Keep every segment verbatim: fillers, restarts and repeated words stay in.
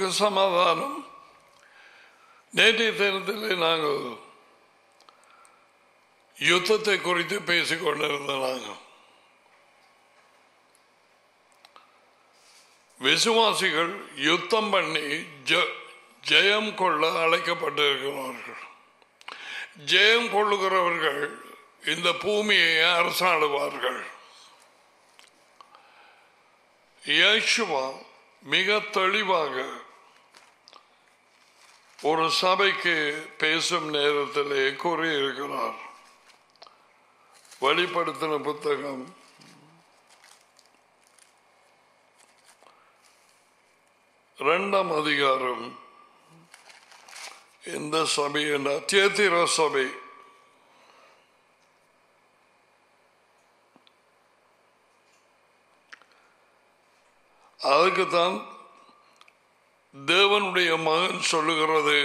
உங்களுக்கு சமாதானம். நேற்றைய தினத்தில் நாங்கள் யுத்தத்தை குறித்து பேசிக் கொண்டிருந்த நாங்கள் விசுவாசிகள் யுத்தம் பண்ணி ஜெயம் கொள்ள அழைக்கப்பட்டிருக்கிறார்கள். ஜெயம் கொள்ளுகிறவர்கள் இந்த பூமியை அரசாளுவார்கள். இயேசுவா மிக தெளிவாக ஒரு சபைக்கு பேசும் நேரத்திலே கூறியிருக்கிறார். வெளிப்படுத்தின புத்தகம் இரண்டாம் அதிகாரம் எந்த சபை என்ற தியத்திரா சபை அதுக்குத்தான் தேவனுடைய மகன் சொல்லுகிறது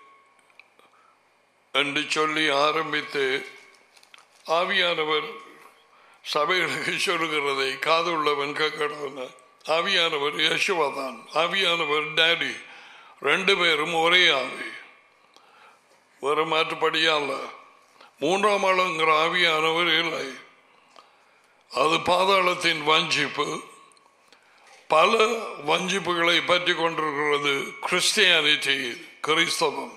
என்று சொல்லி ஆரம்பித்து ஆவியானவர் சபைகளுக்கு சொல்லுகிறதை காதுள்ளவன் கேட்கணும். ஆவியானவர் யேசுவா தான், ஆவியானவர் டேடி, ரெண்டு பேரும் ஒரே ஆவி, வேறு மாற்றுப்படியால. மூன்றாம் ஆளுங்கிற ஆவியானவர் இல்லை. அது பாதாளத்தின் வஞ்சிப்பு. பல வஞ்சிப்புகளை பற்றி கொண்டிருக்கிறது கிறிஸ்டியானிட்டி, கிறிஸ்தவம்.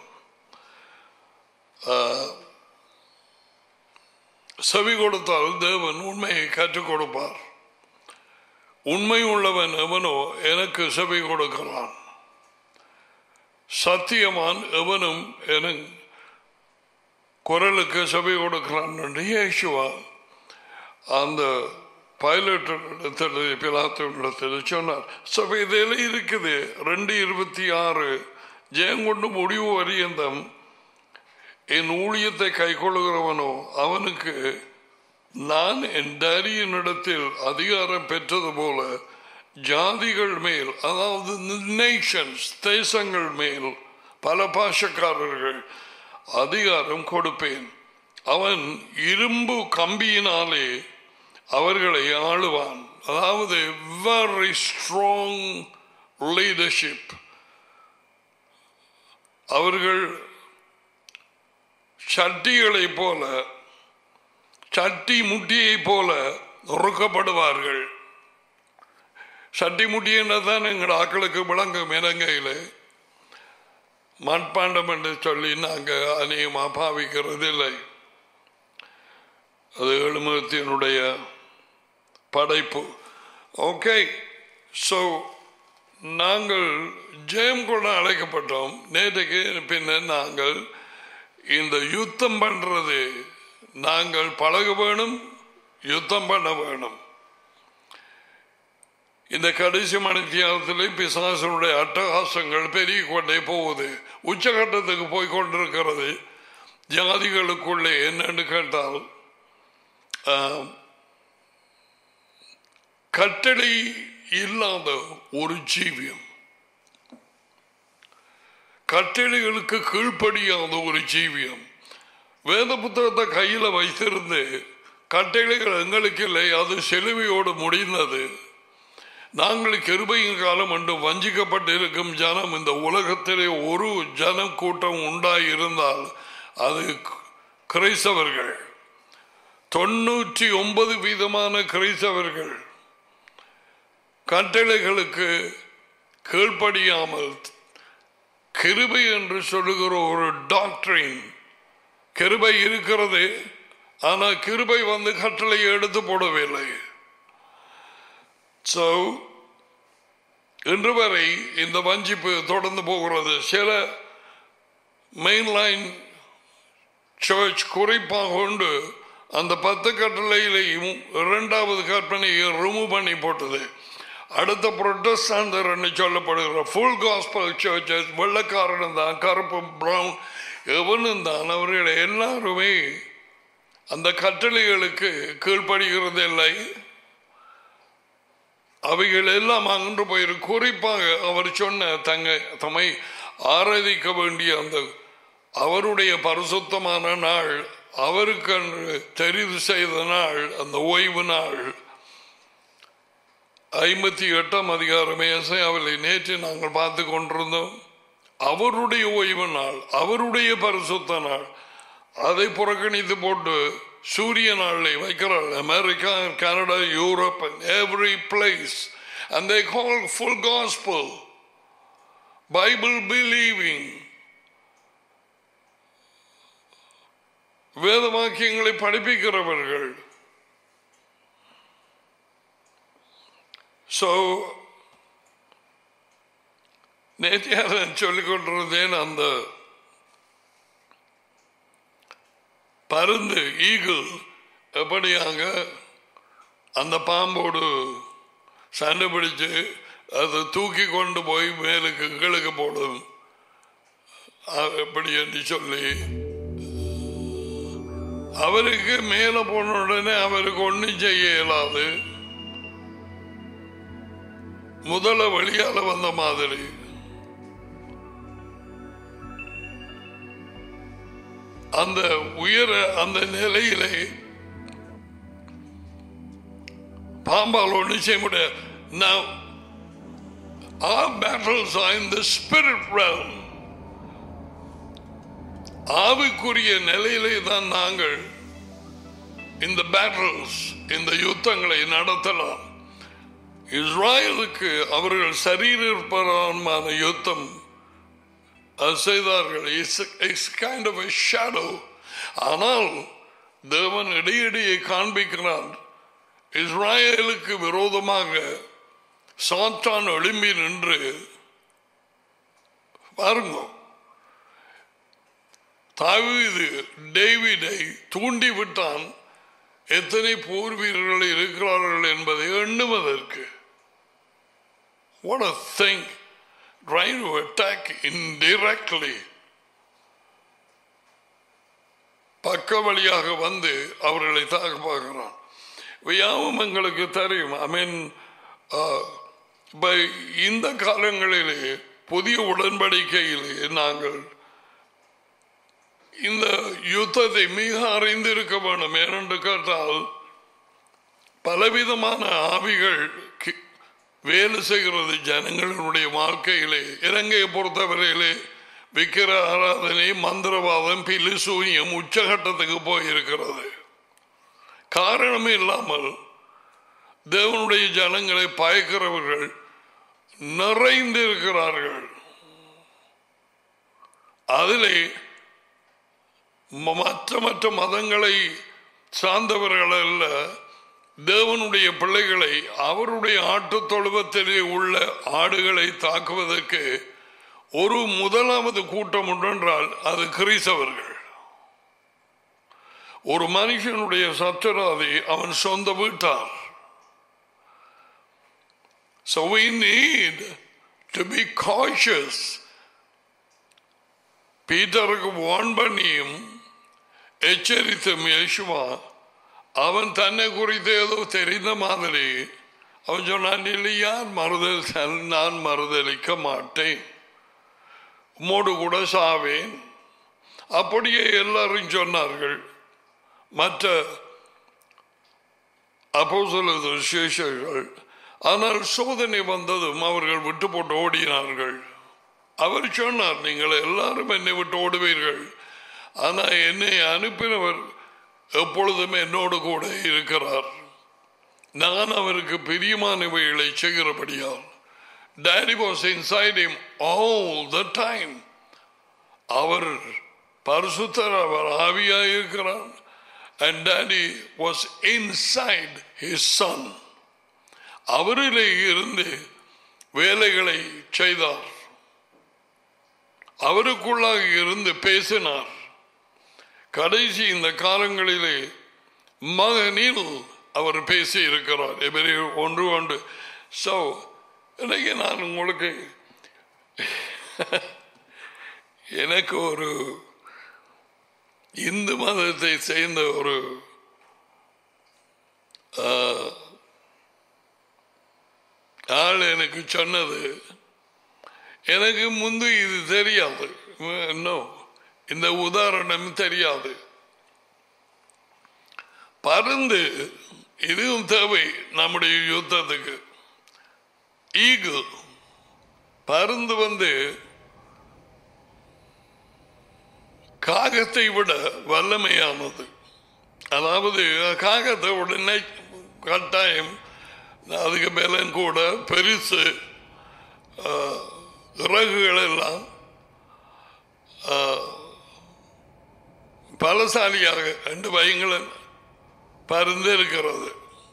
செவி கொடுத்தால் தேவன் உண்மையை கற்றுக் கொடுப்பார். உண்மை உள்ளவன் எவனோ எனக்கு செவி கொடுக்கிறான். சத்தியமான் எவனும் என குரலுக்கு செவி கொடுக்கிறான் என்று இயேசுவா அந்த பைலட்டிடத்தில் பிலாத்திடத்தில் சொன்னார். சபையில இருக்குது ரெண்டு இருபத்தி ஆறு ஜெயங்கொண்டு முடிவு வரியந்தம் என் ஊழியத்தை கை கொள்ளுகிறவனோ அவனுக்கு நான் என் டேடியினிடத்தில் அதிகாரம் பெற்றது போல ஜாதிகள் மேல், அதாவது நேஷன்ஸ், தேசங்கள் மேல், பல பாஷக்காரர்கள் அதிகாரம் கொடுப்பேன். அவன் இரும்பு கம்பியினாலே அவர்களை ஆளுவான். அதாவது வெரி ஸ்ட்ராங் லீடர்ஷிப். அவர்கள் சட்டிகளை போல, சட்டி முட்டியை போல நொறுக்கப்படுவார்கள். சட்டி முட்டி என்னதான் எங்கள் ஆக்களுக்கு விளங்கும். இலங்கையில் மண்பாண்டம் என்று சொல்லி நாங்கள் அநேகமாக பாவிக்கிறது இல்லை. அது எழுமத்தினுடைய படைப்பு. ஓகே, ஸோ நாங்கள் ஜெயம் கொள்ள அழைக்கப்பட்டோம். நேற்றுக்கு பின்னர் நாங்கள் இந்த யுத்தம் பண்றது, நாங்கள் பழக வேணும், யுத்தம் பண்ண வேணும். இந்த கடைசி மணித்தியாலத்திலே பிசாசனுடைய அட்டகாசங்கள் பெருகி கொண்டே போகுது, உச்சகட்டத்துக்கு போய் கொண்டிருக்கிறது. ஜாதிகளுக்குள்ளே என்னன்னு கேட்டால் கட்டளை இல்லாத ஒரு ஜீவியம், கட்டளைகளுக்கு கீழ்ப்படியாத ஒரு ஜீவியம். வேத புத்தகத்தை கையில் வைத்திருந்து கட்டளைகள் எங்களுக்கு இல்லை, அது சிலுவையோடு முடிந்தது. நாங்கள் கிருபையின் காலம் என்று வஞ்சிக்கப்பட்டிருக்கும் ஜனம் இந்த உலகத்திலே ஒரு ஜனம் கூட்டம் உண்டாயிருந்தால் அது கிறிஸ்தவர்கள். தொண்ணூற்றி ஒன்பது வீதமான கிறிஸ்தவர்கள் கட்டளைகளுக்கு கீழ்ப்படியாமல் கிருபை என்று சொல்லுகிற ஒரு டாக்டரின், கிருபை இருக்கிறது, ஆனால் கிருபை வந்து கட்டளையை எடுத்து போடவில்லை. ஸோ இன்று வரை இந்த வஞ்சிப்பு தொடர்ந்து போகிறது. சில மெயின்லைன் சர்ச் குறிப்பாக கொண்டு அந்த பத்து கட்டளையிலையும் இரண்டாவது கற்பனையை ரிமூவ் பண்ணி போட்டது. அடுத்த புரொட்டஸ்டாண்டர் என்று சொல்லப்படுகிற ஃபுல் காஸ்பல் சர்ச்சஸ் வெள்ளக்காரனும் தான், கருப்பு பிரவுன் எவனும் தான், அவர்கள் எல்லாருமே அந்த கட்டளைகளுக்கு கீழ்ப்படுகிறது இல்லை. அவைகள் எல்லாம் அன்று போயிரு. குறிப்பாக அவர் சொன்ன தங்க தம்மை ஆராதிக்க வேண்டிய அந்த அவருடைய பரிசுத்தமான நாள், அவருக்கு தெரிவு செய்த நாள், அந்த ஓய்வு நாள், ஐம்பத்தி எட்டாம் அதிகாரம் ஏசாயாவில் நேற்று நாங்கள் பார்த்து கொண்டிருந்தோம். அவருடைய ஓய்வு நாள், அவருடைய பரிசுத்த நாள், அதை புறக்கணித்து போட்டு சூரிய நாளை வைக்கிறாள். America, Canada, Europe, every place, and they call full gospel, Bible believing, வேத வாக்கியங்களை படிப்பிக்கிறவர்கள். So நேற்று சொல்லிக் கொண்டிருந்தேன், அந்த பருந்து ஈகிள் எப்படியாக அந்த பாம்போடு சண்டை பிடிச்சு அதை தூக்கி கொண்டு போய் மேலுக்கு கீழுக்கு போடும் எப்படி என்று சொல்லி, அவருக்கு மேல போன உடனே அவருக்கு ஒன்றும் செய்ய இயலாது. முதல்ல வழியால வந்த மாதிரி அந்த உயர அந்த நிலையிலே பாம்பால் ஒன்று செய்ய முடியாது. Now our battles are in the spirit realm. ஆவிக்குரிய நிலையிலே தான் நாங்கள் இந்த பேட்டல்ஸ், இந்த யுத்தங்களை நடத்தலாம். இஸ்ராயலுக்கு அவர்கள் சரீரமான யுத்தம் செய்தார்கள். It's kind of a shadow. ஆனால் தேவன் இடையிடையே காண்பிக்கிறார். இஸ்ராயலுக்கு விரோதமாக சாத்தான் எழும்பி நின்று பாருங்க, தாவீது டேவிடை தூண்டி விட்டான். எத்தனை போர் வீரர்கள் இருக்கிறார்கள் என்பதை எண்ணுவதற்கு. What a thing, trying to attack indirectly. பக்க வழியாக வந்து அவர்களை தாக்க பார்க்கிறான். யாவும் எங்களுக்கு தெரியும். ஐ மீன், இந்த காலங்களிலே புதிய உடன்படிக்கையிலே நாங்கள் இந்த யுத்தத்தை மிக அறிந்திருக்க வேண்டும். ஏனென்று கேட்டால் பலவிதமான ஆவிகள் வேலை செய்கிறது ஜனங்களுடைய வாழ்க்கையிலே. இலங்கையை பொறுத்தவரையிலே விக்கிர ஆராதனை, மந்திரவாதம், பிலிசூனியம் உச்சகட்டத்துக்கு போயிருக்கிறது. காரணம் இல்லாமல் தேவனுடைய ஜனங்களை பயக்கிறவர்கள் நிறைந்திருக்கிறார்கள். அதிலே மற்ற மற்ற மதங்களை சார்ந்தவர்கள் அல்ல, தேவனுடைய பிள்ளைகளை, அவருடைய ஆட்டு தொழுவத்திலே உள்ள ஆடுகளை தாக்குவதற்கு ஒரு முதலாவது கூட்டம் உண்டென்றால் அது கிறிஸ்தவர்கள். ஒரு மனுஷனுடைய சத்துராதி அவன் சொந்த வீட்டார். So we need to be cautious. பீட்டருக்கு வார்ன் பண்ணியும் எச்சரித்தும் இயேசுவா அவன் தன்னை குறித்து ஏதோ தெரிந்த மாதிரி அவன் சொன்னான், இல்லை, யார் மறுதல், நான் மறுதலிக்க மாட்டேன், உம்மோடு கூட சாவேன். அப்படியே எல்லாரும் சொன்னார்கள். மற்ற அப்போஸ்தலர் சீஷர்கள். ஆனால் சோதனை வந்ததும் அவர்கள் விட்டு போட்டு ஓடினார்கள். அவர் சொன்னார், நீங்கள் எல்லாரும் என்னை விட்டு ஓடுவீர்கள், ஆனால் என்னை அனுப்பினவர் எப்பொழுதும் என்னோடு கூட இருக்கிறார். நான் அவருக்கு பிரியமானவைகளை செய்கிறபடியால். Daddy was inside him all the time. அவர் பரிசுத்தர், அவர் ஆவியாய் இருக்கிறார். And Daddy was inside his son. அவரிலே இருந்து வேலைகளை செய்தார், அவருக்குள்ளாக இருந்து பேசினார். கடைசி இந்த காலங்களிலே மகனில் அவர் பேசி இருக்கிறார். எபிரேயர் ஒன்று ஒன்று. சோ இன்னைக்கு நான் உங்களுக்கு எனக்கு ஒரு இந்து மதத்தை சேர்ந்த ஒரு ஆள் எனக்கு சொன்னது, எனக்கு முன்பு இது தெரியாது, இன்னும் இந்த உதாரணம் தெரியாது. பருந்து இதுவும் தேவை நம்முடைய யுத்தத்துக்கு. ஈகிள் பருந்து வந்து காகத்தை விட வல்லமையானது. அதாவது காகத்தை உடனே கட்டாயம் அதுக்கு பலன் கூட பெருசு, இறகுகள் எல்லாம் பலசாலியாக ரெண்டு பயங்களும் பருந்து இருக்கிறது.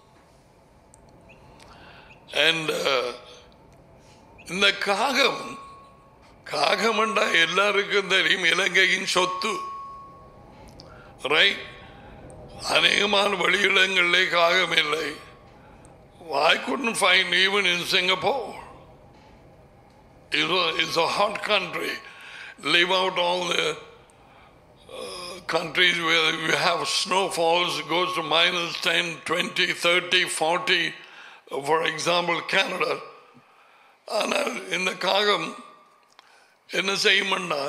அண்ட் இந்த காகம் காகம் என்றா எல்லாருக்கும் தெரியும் இலங்கையின் சொத்து, ரைட்? அநேகமான வெளியிடங்களிலே காகம் இல்லை. I couldn't find even in Singapore. It's a hot country. Leave out all the uh, countries where you have snowfalls, it goes to minus ten, twenty, thirty, forty, for example, Canada. ஆனால் இந்த காகம் என்ன செய்யும்னா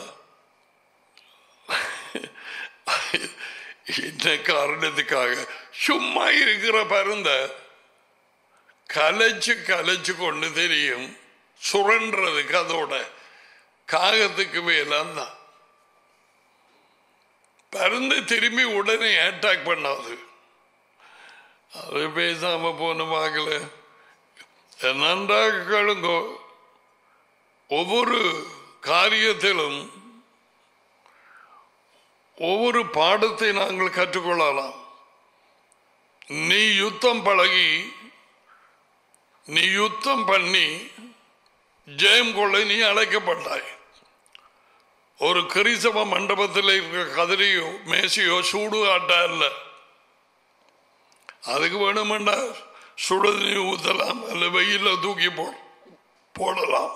இந்த காரணத்துக்காக சும்மா இருக்கிற பருந்த கலைச்சு கலைச்சு கொண்டு தெரியும் சுரன்றதுக்கு. அதோட காகத்துக்கு மேலாம் தான் பருந்து திரும்பி உடனே அட்டாக் பண்ணாது. அது பேசாம போன பார்க்கல. நன்றாக கேளுங்கோ, ஒவ்வொரு காரியத்திலும் ஒவ்வொரு பாடத்தை நாங்கள் கற்றுக்கொள்ளலாம். நீ யுத்தம் பழகி நீ யுத்தம் பண்ணி ஜெயம் கொள்ள நீ அழைக்கப்பட்டாய். ஒரு கிறிஸ்தவ மண்டபத்தில் இருக்கிற கதிரையோ மேசையோ சூடு ஆட்டா இல்ல. அதுக்கு வேணுமெண்டா சுடு நீ ஊத்தலாம், அல்ல வெயில தூக்கி போ போடலாம்.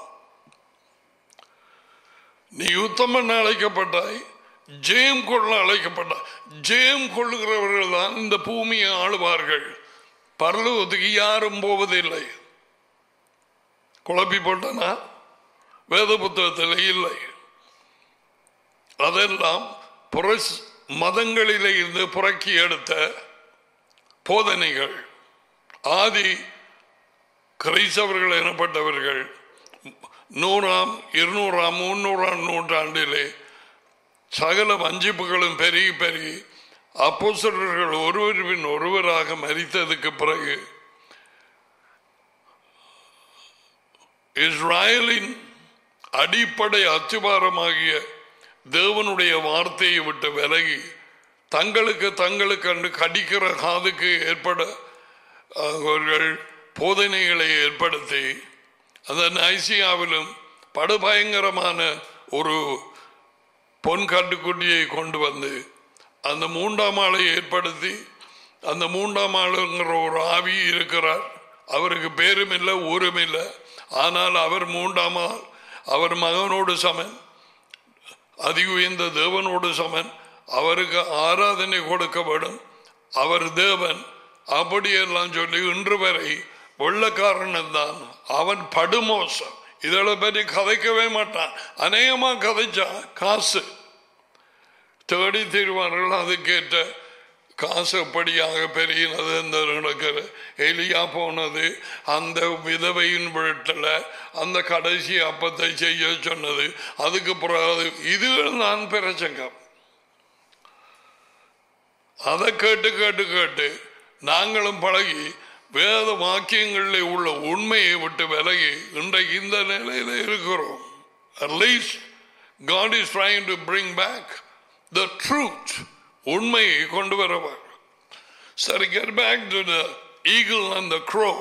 நீ யுத்தம் பண்ண அழைக்கப்பட்டாய், ஜெயம் கொள்ள அழைக்கப்பட்டாய். ஜெயம் கொள்ளுகிறவர்கள் தான் இந்த பூமியை ஆளுவார்கள். பரலோகத்துக்கு யாரும் போவதில்லை. குழப்பி போட்டனா வேத புத்தகத்தில் இல்லை. அதெல்லாம் புற மதங்களிலே இருந்து புறக்கி எடுத்த போதனைகள். ஆதி கிறிஸ்தவர்கள் எனப்பட்டவர்கள் நூறாம் இருநூறாம் முன்னூறாம் நூற்றாண்டிலே சகல வஞ்சிப்புகளும் பெருகி பெருகி அப்போஸ்தலர்கள் ஒருவர் பின் ஒருவராக மரித்ததுக்கு பிறகு இஸ்ராயலின் அடிப்படை அச்சுபாரமாகிய தேவனுடைய வார்த்தையை விட்டு விலகி தங்களுக்கு தங்களுக்கு கண்டு கடிக்கிற காதுக்கு ஏற்பட அவர்கள் போதனைகளை ஏற்படுத்தி அந்த ஐசியாவிலும் படுபயங்கரமான ஒரு பொன் கட்டுக்குட்டியை கொண்டு வந்து அந்த மூன்றாம் ஆளை ஏற்படுத்தி, அந்த மூன்றாம் ஆளுங்கிற ஒரு ஆவி இருக்கிறார். அவருக்கு பேரும் இல்லை ஊரும் இல்லை. ஆனால் அவர் மூன்றாம் ஆள். அவர் மகனோடு சமன், அதி உயர்ந்த தேவனோடு சமன். அவருக்கு ஆராதனை கொடுக்கப்படும். அவர் தேவன். அப்படியெல்லாம் சொல்லி இன்று வரை வெள்ளக்காரன் தான். அவன் படுமோசம். இதெல்லாம் பற்றி கதைக்கவே மாட்டான். அநேகமா கதைச்சா காசு தேடி தீர்வார்கள். அது கேட்ட காசு எப்படியாக பெருகினது இந்த நடக்கிற எலியா போனது, அந்த விதவையின் வீட்டில் அந்த கடைசி அப்பத்தை செய்ய சொன்னது, அதுக்கு பிறகு இதுகள் தான் பிரச்சங்க. அதை கேட்டு கேட்டு கேட்டு நாங்களும் பழகி வேத வாக்கியங்களில் உள்ள உண்மையை விட்டு விலகி இன்றைக்கு இந்த நிலையில இருக்கிறோம். At least God is trying to bring back the truth. உண்மையை கொண்டு வருவார். சரி, get back to the eagle and the crow.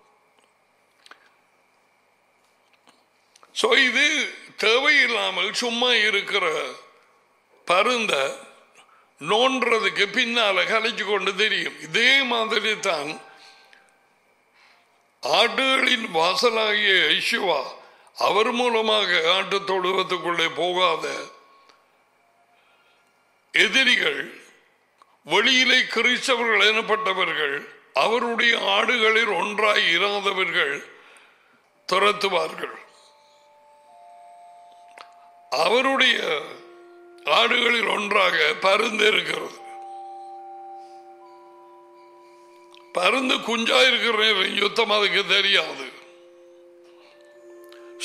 So இது தேவையில்லாமல் சும்மா இருக்கிற பருந்த நோன்றதுக்கு பின்னால கலைச்சு கொண்டு தெரியும். இதே மாதிரி தான் ஆடுகளின் வாசலாகிய யெகோவா அவர் மூலமாக ஆட்டு தொழுவத்துக்குள்ளே போகாத எதிரிகள், வெளியிலே கிறிஸ்தவர்கள் எனப்பட்டவர்கள், அவருடைய ஆடுகளில் ஒன்றாய் இராதவர்கள் துரத்துவார்கள். அவருடைய ஆடுகளில் ஒன்றாக பருந்து இருக்கிறது. பருந்து குஞ்சா இருக்கிற யுத்தம் அதுக்கு தெரியாது.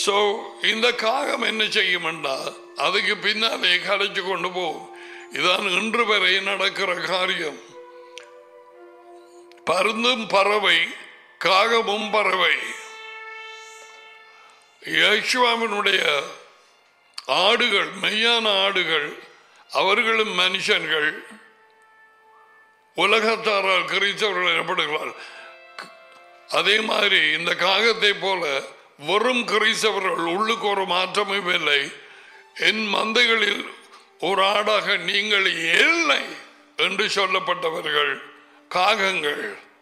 சோ இந்த காகம் என்ன செய்யும்னா அதுக்கு பின்னாலே கலைச்சு கொண்டு போகும். இதான் இன்று வரை நடக்கிற காரியம். பருந்தும் பறவை, காகமும் பறவை. யேசுவாவினுடைய ஆடுகள், மெய்யான ஆடுகள், அவர்களும் மனுஷர்கள், உலகத்தாரால் கிறிஸ்தவர்கள் எனப்படுகிறார். அதே மாதிரி இந்த காகத்தை போல வெறும் கிறிஸ்தவர்கள், உள்ளுக்கு ஒரு மாற்றமும் இல்லை. என் மந்தைகளில் ஒரு ஆடாக நீங்கள் இல்லை என்று சொல்லப்பட்டவர்கள் காகங்கள்.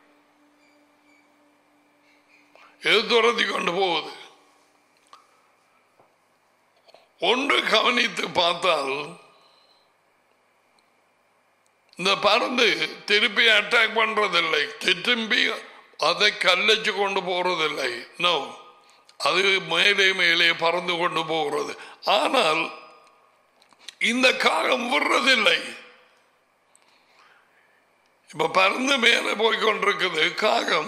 எது துரத்தி கொண்டு போகுது? ஒன்று கவனித்து பார்த்தால் இந்த பறந்து திருப்பி அட்டாக் பண்றதில்லை, திரும்பி அதை கல்லச்சு கொண்டு போறதில்லை. நோ, அது மேலே மேலே பறந்து கொண்டு போகிறது. ஆனால் இந்த காகம் விடுறதில்லை. இப்ப பறந்து மேலே போய்கொண்டிருக்குது காகம்.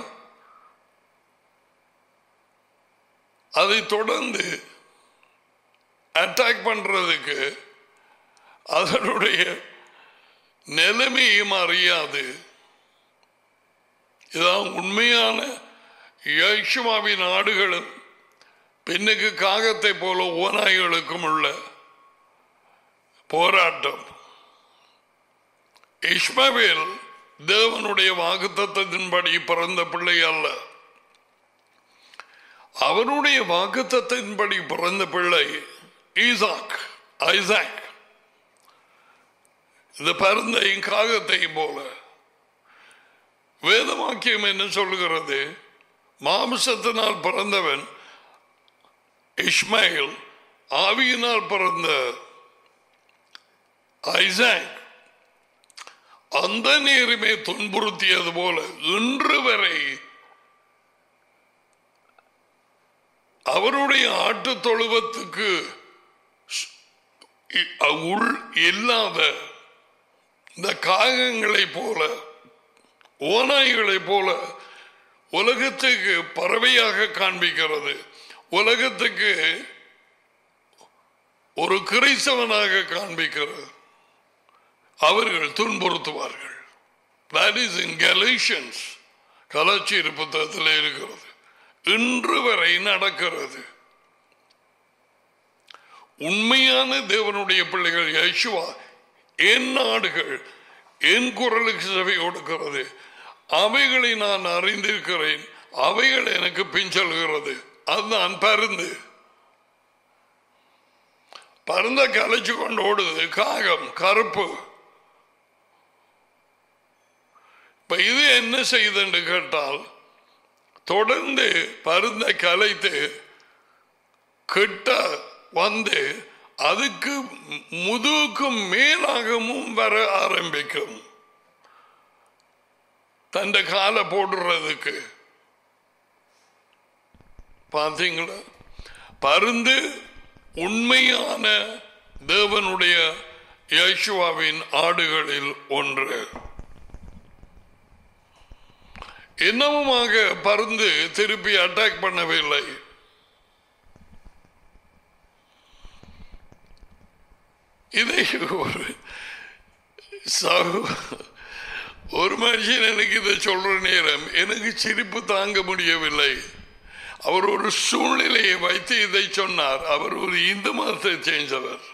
அதை தொடர்ந்து அட்டாக் பண்றதுக்கு அதனுடைய நிலைமையும் அறியாது. இதான் உண்மையான யேசுவாவின் ஆடுகளும் பின்னுக்கு காகத்தை போல ஓநாய்களுக்கும் உள்ள போராட்டம். இஸ்மவேல் தேவனுடைய வாக்குத்தத்தத்தின்படி பிறந்த பிள்ளை அல்ல. அவனுடைய வாக்குத்தத்தின்படி பிறந்த பிள்ளை ஈசாக், ஐசாக். இந்த பருந்தையும் காகத்தையும் போல வேத வாக்கியம் என்ன சொல்லுகிறது? மாம்சத்தினால் பிறந்தவன் இஸ்மாயில், ஆவியினால் பிறந்த ஐசாக் அந்த நேரமே துன்புறுத்தியது போல இன்று வரை அவருடைய ஆட்டு தொழுவத்துக்கு உள் இல்லாத இந்த காகங்களை போல, ஓநாய்களை போல உலகத்துக்கு பறவையாக காண்பிக்கிறது. உலகத்துக்கு ஒரு கிறிஸ்தவனாக காண்பிக்கிறது. அவர்கள் துன்புறுத்துவார்கள். That is in Galatians, கலாச்சியர் புத்தகத்தில் இருக்கிறது. இன்று வரை நடக்கிறது. உண்மையான தேவனுடைய பிள்ளைகள் யேசுவா என் நாடுகள் என் குரலுக்கு செவி கொடுக்கிறது, அவைகளை நான் அறிந்திருக்கிறேன், அவைகள் எனக்கு பின்செல்கிறது. அதுதான் பருந்து. பருந்த கலைச்சு கொண்டு ஓடுது காகம், கருப்பு. இப்ப இது என்ன செய்யுது கேட்டால், தொடர்ந்து பருந்த கலைத்து கிட்ட வந்து அதுக்கு முதுகுக்கும் மேலாகவும் வர ஆரம்பிக்கும். தந்த காலை போடுறதுக்கு பார்த்தீங்களா? பருந்து உண்மையான தேவனுடைய யேசுவாவின் ஆடுகளில் ஒன்று. என்னவுமாக பருந்து திருப்பி அட்டாக் பண்ணவில்லை. இதை ஒரு ஒரு மனுஷன் எனக்கு இதை சொல்ற நேரம் எனக்கு சிரிப்பு தாங்க முடியவில்லை. அவர் ஒரு சூழ்நிலையை வைத்து இதை சொன்னார். அவர் ஒரு இந்து மதத்தை சேர்ந்தவர்.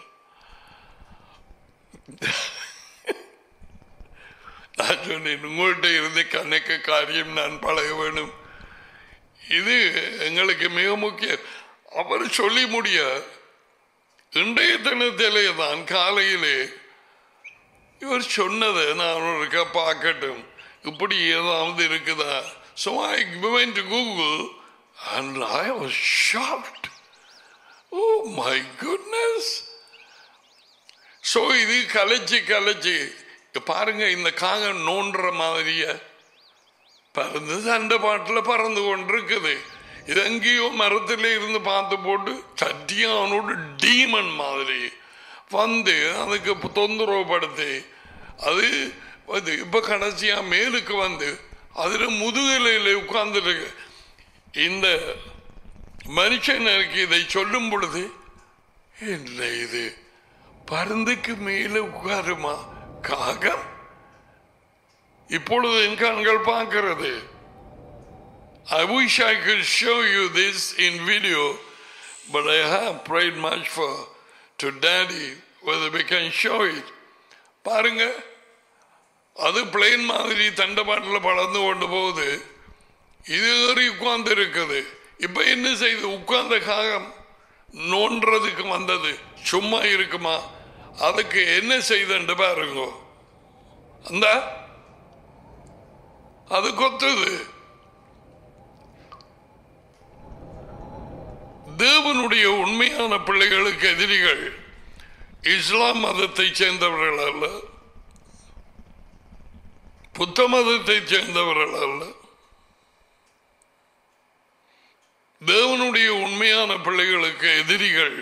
நான் சொன்னேன், உங்கள்கிட்ட இருந்து கணக்கு காரியம் நான் பழக வேணும், இது எங்களுக்கு மிக முக்கியம். அவர் சொல்லி முடிய இன்றைய தினத்திலே தான் காலையிலே இவர் சொன்னதை நான் ஒருக்கா பார்க்கட்டும், இப்படி ஏதாவது இருக்குதா. So I went to Google and I was shocked. Oh my goodness. So இது கலைச்சி கலைச்சி பாருங்க, இந்த காகம் நோன்ற மாதிரிய பறந்து சண்டை பாட்டில் பறந்து கொண்டிருக்குது. இது எங்கேயோ மரத்திலே இருந்து பார்த்து போட்டு சட்டியும் அவனோட டீமன் மாதிரி வந்து அதுக்கு தொந்தரவு படுத்தி அது வந்து இப்ப கடைசியா மேலுக்கு வந்து அதுல முதுகலையில உட்கார்ந்துருக்கு. இந்த மனுஷனுக்கு இதை சொல்லும் பொழுது என்ன இது பருந்துக்கு மேலே உட்காருமா காகம்? இப்பொழுது என் கண்கள் பார்க்கிறது. I wish I could show you this in video, but I have prayed much for to Daddy whether we can show it. பாருங்க, அது பிளேன் மாதிரி தண்டபாட்டில் பறந்து கொண்டு போகுது. இது ஏறி உட்கார்ந்து இருக்குது. இப்ப என்ன செய்து? உட்கார்ந்த காகம் நோன்றதுக்கு வந்தது. சும்மா இருக்குமா? அதுக்கு என்ன செய்து பாருங்க. அந்த அது கொத்துது. தேவனுடைய உண்மையான பிள்ளைகளுக்கு எதிரிகள் இஸ்லாம் மதத்தை சேர்ந்தவர்கள் அல்ல, புத்த மதத்தை சேர்ந்தவர்கள் அல்ல. தேவனுடைய உண்மையான பிள்ளைகளுக்கு எதிரிகள்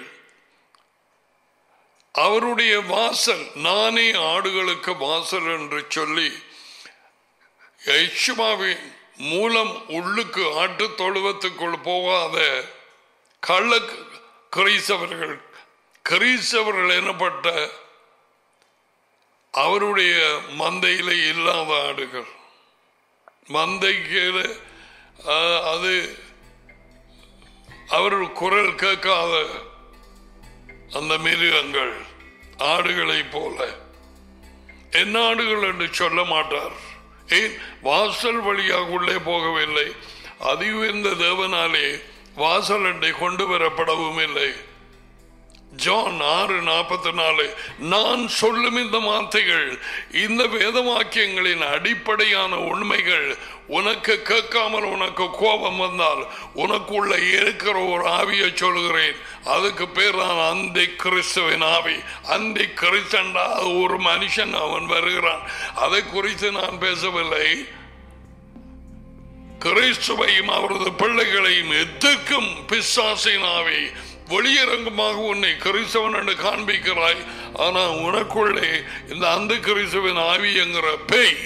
அவருடைய வாசல். நானே ஆடுகளுக்கு வாசல் என்று சொல்லி யெஷுவாவின் மூலம் உள்ளுக்கு ஆட்டு தொழுவத்துக்குள் போகாத கள்ள கிறிஸ்தவர்கள், கிறிஸ்தவர்கள் எனப்பட்ட அவருடைய மந்தையில இல்லாத ஆடுகள், மந்தைக்கு அது அவர் குரல் கேட்காத அந்த மிருகங்கள், ஆடுகளை போல. என்ன ஆடுகள் என்று சொல்ல மாட்டார். ஏன்? வாசல் வழியாக உள்ளே போகவில்லை. அதி உயர்ந்த தேவனாலே வாசல் அண்டை கொண்டு வரப்படவும் இல்லை. ஜான் ஆறு நாற்பத்தி நாலு. நான் சொல்லும் இந்த வார்த்தைகள், இந்த வேத வாக்கியங்களின் அடிப்படையான உண்மைகள் உனக்கு கேட்காமல் உனக்கு கோபம் வந்தால் உனக்குள்ள இருக்கிற ஒரு ஆவியை சொல்கிறேன். அதுக்கு பேர் தான் அந்தி கிறிஸ்துவின் ஆவி. அந்தி கிறிஸ்தண்டா ஒரு மனுஷன், அவன் வருகிறான். அதை குறித்து நான் பேசவில்லை. கிறிஸ்துவையும் அவரது பிள்ளைகளையும் எதிர்க்கும் பிசாசின் ஆவி வெளியரங்கமாக உன்னை கிறிஸ்தவன் என்று காண்பிக்கிறாய். ஆனா உனக்குள்ளே இந்த அந்த கிறிஸ்துவின் ஆவி என்கிற பேய்.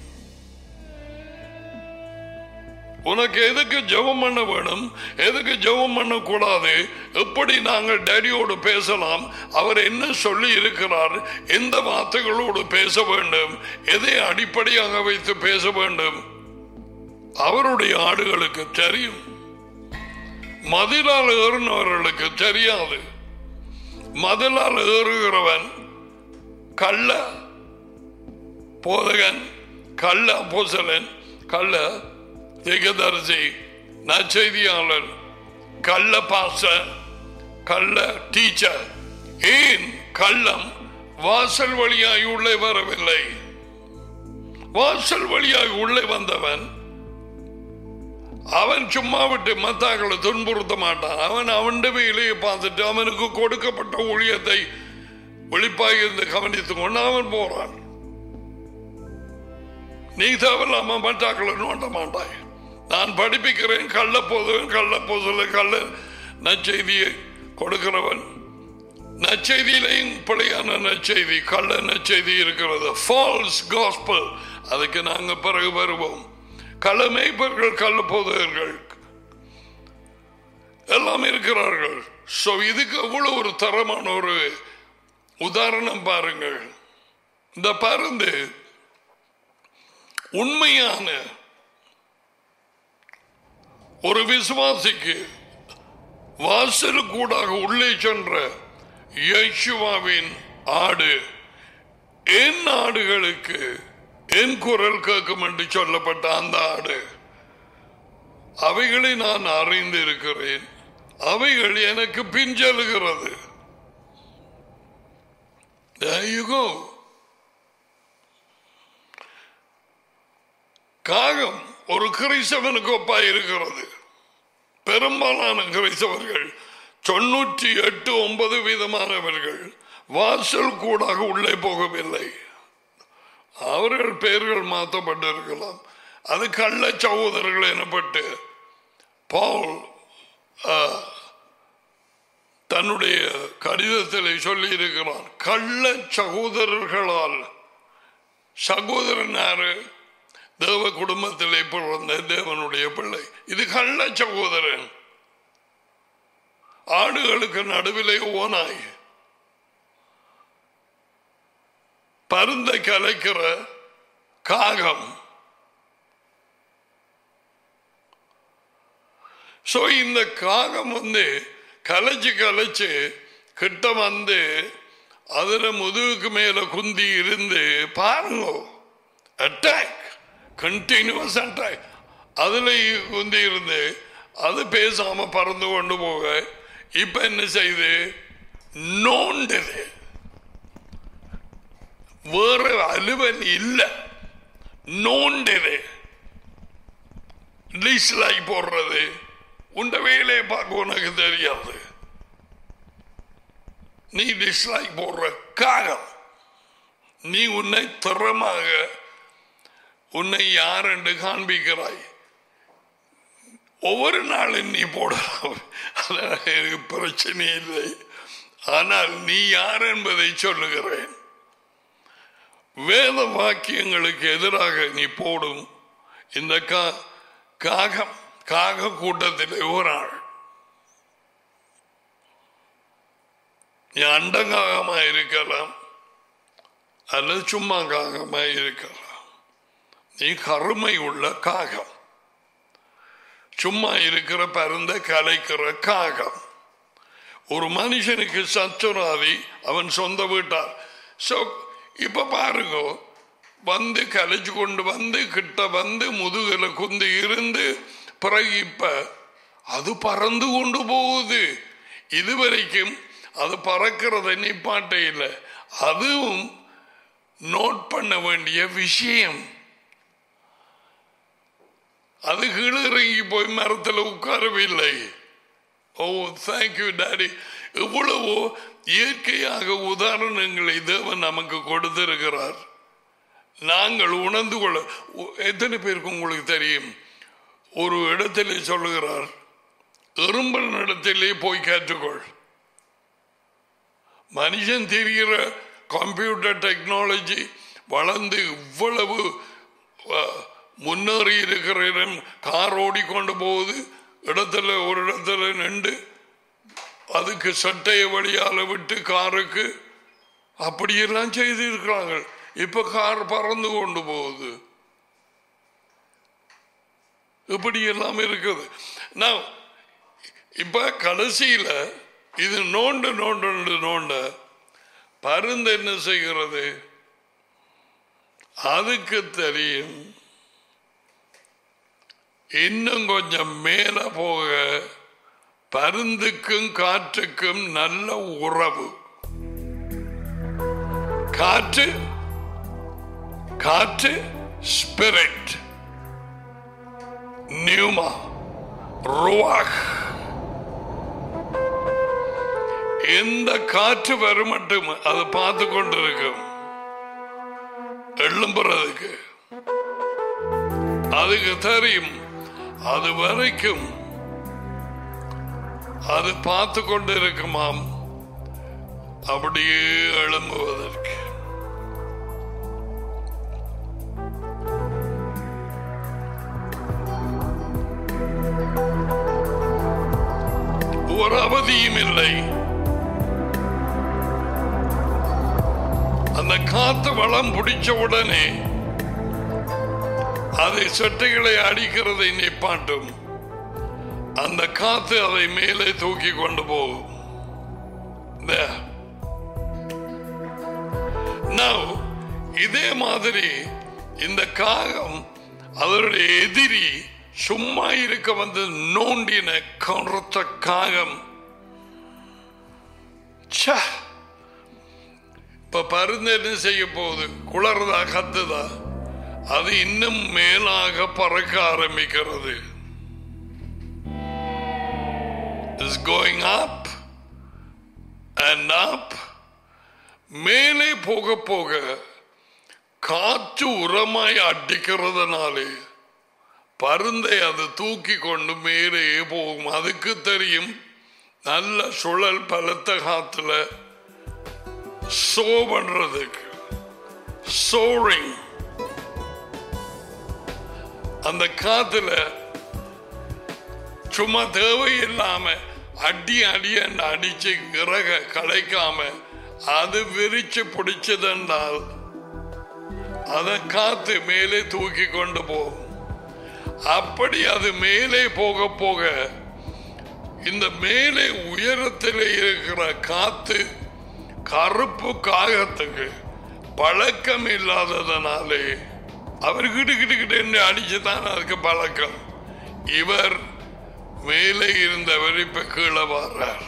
உனக்கு எதுக்கு ஜெபம் பண்ண வேணும், எதுக்கு ஜெபம் பண்ண கூடாது, எப்படி நாங்கள் டேடியோடு பேசலாம், அவர் என்ன சொல்லி இருக்கிறார், எந்த வார்த்தைகளோடு பேச வேண்டும், எதை அடிப்படையாக வைத்து பேச வேண்டும், அவருடைய ஆடுகளுக்கு தெரியும். மதிலால் ஏறினவர்களுக்கு தெரியாது. மதிலால் ஏறுகிறவன் கள்ள போதகன், கள்ள அப்போஸ்தலன், கள்ள தீர்க்கதரிசி, நற்செய்தியாளர், கள்ள பாஸ்டர், கள்ள டீச்சர். ஏன் கள்ளம்? வாசல் வழியாய் உள்ளே வரவில்லை. வாசல் வழியாய் உள்ளே வந்தவன் அவன் சும்மா விட்டு மத்தாக்களை துன்புறுத்த மாட்டான். அவன் அவன் வேலையை பார்த்துட்டு அவனுக்கு கொடுக்கப்பட்ட ஊழியத்தை வெளிப்பாக இருந்து கவனித்துக் கொண்டு அவன் போறான். நீ தேவையில்லாம மத்தாக்களை நோண்ட மாட்டாய். நான் படிப்பிக்கிறேன். கள்ள போதுவன், கள்ள போதல, கள்ள நற்செய்தியை கொடுக்கிறவன். நற்செய்தியிலையும் பிழையான நற்செய்தி, கள்ள நற்செய்தி இருக்கிறது. False gospel. அதுக்கு நாங்கள் பிறகு வருவோம். கள்ள மேய்ப்பர்கள், கள்ள போதகர்கள் எல்லாம் இருக்கிறார்கள். சோ இதுக்கு எவ்வளவு ஒரு தரமான ஒரு உதாரணம் பாருங்கள். இந்த பருந்து உண்மையான ஒரு விசுவாசிக்கு வாசலுக்கூடாக உள்ளே சென்ற யெஷுவாவின் ஆடு, என் ஆடுகளுக்கு என் குரல் கேட்கும் என்று சொல்லப்பட்ட அந்த ஆடு, அவைகளை நான் அறிந்து இருக்கிறேன், அவைகள் எனக்கு பிஞ்சலுகிறது. காகம் ஒரு கிறிஸ்தவனுக்கு ஒப்பாய் இருக்கிறது. பெரும்பாலான கிறிஸ்தவர்கள், தொண்ணூற்றி எட்டு ஒன்பது வீதமானவர்கள் வாசல் கூடாக உள்ளே போகவில்லை. அவர்கள் பெயர்கள் மாற்றப்பட்டிருக்கலாம். அது கள்ள சகோதரர்கள் எனப்பட்டு பவுல் தன்னுடைய கடிதத்தில் சொல்லி இருக்கிறார். கள்ள சகோதரர்களால். சகோதரன் யாரு? தேவ குடும்பத்திலே பிறந்த தேவனுடைய பிள்ளை. இது கள்ள சகோதரன். ஆடுகளுக்கு நடுவிலே ஓனாய், பருந்தை கலைக்கிற காகம். சோ இந்த காகம் வந்து கலைச்சு கலைச்சு கிட்ட வந்து அதுல முதுகுக்கு மேல குந்தி இருந்து பாருங்க, அட்டாக், கண்டினியூஸ் அட்டாக். அதுல குந்தி இருந்து அது பேசாம பறந்து கொண்டு போக இப்ப என்ன செய்து நோண்டது. வேற அலுவல் இல்ல, நோண்டது, டிஸ்லைக் போடுறது. உண்ட வேலையை பார்க்க உனக்கு தெரியாது, நீ டிஸ்லைக் போடுற காகம். நீ உன்னை திறமாக உன்னை யார் என்று காண்பிக்கிறாய். ஒவ்வொரு நாளும் நீ போடலாம், எனக்கு பிரச்சனை இல்லை. ஆனால் நீ யார் என்பதை சொல்லுகிறேன். வேத வாக்கியங்களுக்கு எதிராக நீ போடும் இந்த காகம், காக கூட்டத்தில் ஒரு ஆள். நீ அண்டங்காகமாக இருக்கலாம் அல்லது சும்மா காகமாக இருக்கலாம். நீ கருமை உள்ள காகம், சும்மா இருக்கிற பருந்த கலைக்கிற காகம். ஒரு மனுஷனுக்கு சத்துராதி அவன் சொந்த வீட்டார். சோ இப்ப பாருங்க, வந்து கலைச்சு கொண்டு வந்து கிட்ட வந்து முதுகுல குந்து இருந்து பிறகு இப்ப அது பறந்து கொண்டு போகுது. இதுவரைக்கும் அது பறக்கிறத நிப்பாட்ட இல்லை. அதுவும் நோட் பண்ண வேண்டிய விஷயம். அது கீழே இறங்கி போய் மரத்தில் உட்காரவில்லை. ஓ தேங்க்யூ டாடி. எவ்வளவோ இயற்கையாக உதாரணங்களை தேவன் நமக்கு கொடுத்திருக்கிறார். நாங்கள் உணர்ந்து கொள்ள. எத்தனை பேருக்கு உங்களுக்கு தெரியும், ஒரு இடத்திலே சொல்லுகிறார், எறும்பன் இடத்திலே போய் கேட்டுக்கொள். மனுஷன் தெரிகிற கம்ப்யூட்டர் டெக்னாலஜி வளர்ந்து இவ்வளவு முன்னேறி இருக்கிற இடம், கார் ஓடிக்கொண்டு போகுது, இடத்துல ஒரு இடத்துல நின்று அதுக்கு சட்டையை வழியால விட்டு காருக்கு அப்படியெல்லாம் செய்திருக்கிறாங்க. இப்ப கார் பறந்து கொண்டு போகுது. இப்படி எல்லாம் இருக்குது. நான் இப்ப கடைசியில இது நோண்டு நோண்டு நோண்ட பருந்து என்ன செய்கிறது, அதுக்கு தெரியும் இன்னும் கொஞ்சம் மேல போக பருந்துக்கும் காற்றுக்கும் நல்ல உறவு. காற்று காற்று ஸ்பிரிட், நியூமா, ருவாக். எந்த காற்று வரும் மட்டும் அது பார்த்து கொண்டிருக்கும். எழும்புறதுக்கு அதுக்கு தெரியும். அது வரைக்கும் அது பார்த்து கொண்டிருக்குமாம் அப்படியே எழும்புவதற்கு. ஒரு அவதியும் இல்லை. அந்த காத்து வளம் பிடிச்ச உடனே அதை சட்டைகளை அடிக்கிறதை நிப்பாட்டும். அந்த காத்து அதை மேலே தூக்கி கொண்டு போகும். இதே மாதிரி இந்த காகம் அதனுடைய எதிரி சும்மா இருக்க வந்து நோண்டின கருத்த காகம். இப்ப பருந்து என்ன செய்ய போகுது, குளறுதா கத்துதா, அது இன்னும் மேலாக பறக்க ஆரம்பிக்கிறது. Is going up and up. மேலே போக போக காற்று உரமாய் அடிக்கிறதுனாலே பருந்தை அது தூக்கி கொண்டு மேலே போகும். அதுக்கு தெரியும் நல்ல சுழல் பலத்த காத்துல சோ பண்றதுக்கு, சோரிங். அந்த காத்துல சும்மா தேவையில்லாம அடி அடி அடிச்சு இறக கலைக்காம அது விரிச்சு பிடிச்சதென்றால் அதை காத்து மேலே தூக்கி கொண்டு போகும். அப்படி அது மேலே போக போக இந்த மேலே உயரத்தில் இருக்கிற காத்து கருப்பு காகத்துக்கு பழக்கம் இல்லாததனாலே அவர் கிட்டு கிட்டு கிட்ட என்று அடிச்சுதான் அதுக்கு பழக்கம். இவர் மேலே இருந்தவர் இப்ப கீழே வாரார்,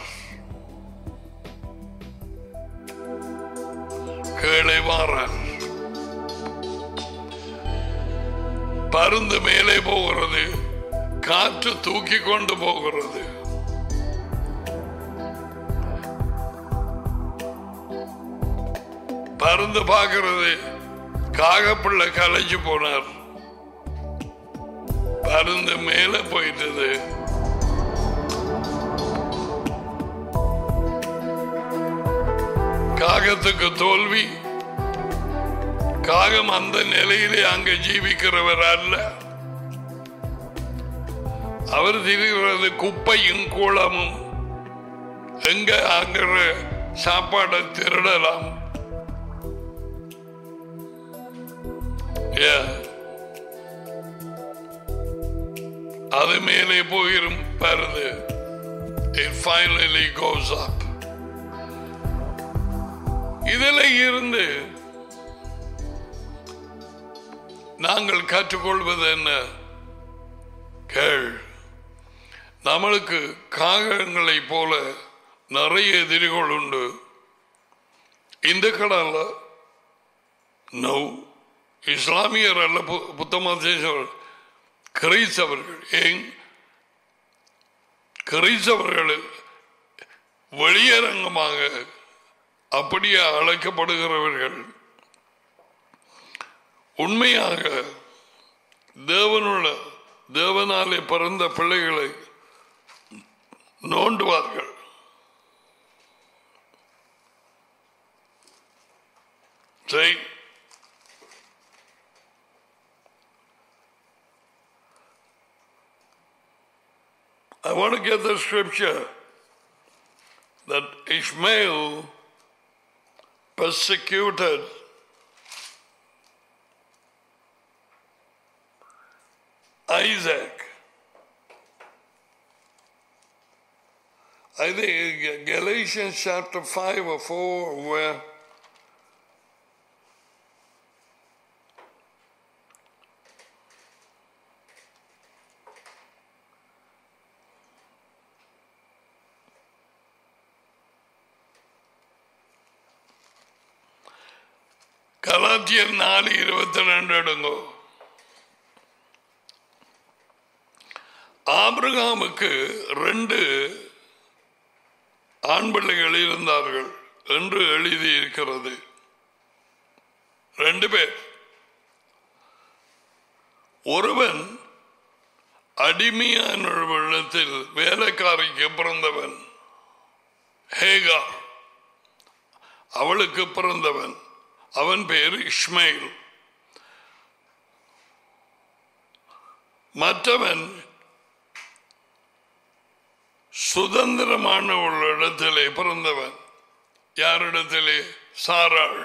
கீழே வாரார். பருந்து மேலே போகிறது, காற்று தூக்கி கொண்டு போகிறது. பருந்து பார்க்கிறது, காகப்பிள்ளை கலைச்சு போனார், பருந்து மேல போயிட்டது. காகத்துக்கு தோல்வி. காகம் அந்த நிலையிலே அங்க ஜீவிக்கிறவர் அல்ல. அவர் திரிகிறது குப்பையும் கூளமும். எங்க அங்க சாப்பாடை திருடலாம். அது மேலே போயிரும் பருது. It finally goes up. இதில் இருந்து நாங்கள் கற்றுக்கொள்வது என்ன? கேள், நம்மளுக்கு காகங்களை போல நிறைய எதிரிகள் உண்டு. இந்த கடல்ல நோ இஸ்லாமியர் அல்ல, புத்த மதத்தவர்கள், கிறிஸ்தவர்கள். ஏன் கிறிஸ்தவர்கள் வெளியரங்கமாக அப்படியே அழைக்கப்படுகிறவர்கள் உண்மையாக தேவனுள்ள தேவனாலே பிறந்த பிள்ளைகளை நோண்டுவார்கள். சரி, I want to get the scripture that Ishmael persecuted Isaac. I think Galatians chapter five or four, where கலாத்தியர் நாலு இருபத்தி ரெண்டு எடுங்கோ. ஆபிரகாமுக்கு ரெண்டு ஆண் பிள்ளைகள் இருந்தார்கள் என்று எழுதி இருக்கிறது. ரெண்டு பேர். ஒருவன் அடிமையான இடத்தில் வேலைக்காரிக்கு பிறந்தவன், ஹேகார், அவளுக்கு பிறந்தவன். அவன் பேர் இஸ்மாயில். மற்றவன் சுதந்திரமான உள்ள இடத்திலே பிறந்தவன். யாரிடத்திலே? சாராள்.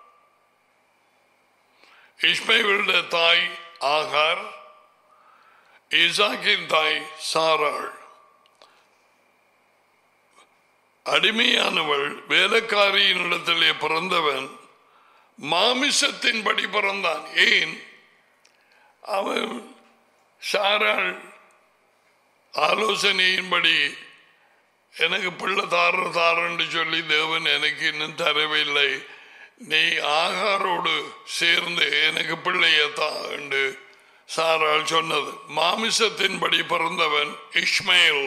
இஸ்மாயிலுடைய தாய் ஆகார், ஈசாக்கின் தாய் சாராள். அடிமையானவள் வேலைக்காரியின் இடத்திலே பிறந்தவன் மாமிசத்தின்படி பிறந்தான். ஏன்? அவன் சாராள் ஆலோசனையின்படி எனக்கு பிள்ளை தார தாரன்னு சொல்லி தேவன் எனக்கு இன்னும் தரவில்லை, நீ ஆகாரோடு சேர்ந்து எனக்கு பிள்ளைய தா என்று சாராள் சொன்னது. மாமிசத்தின்படி பிறந்தவன் இஸ்மாயில்.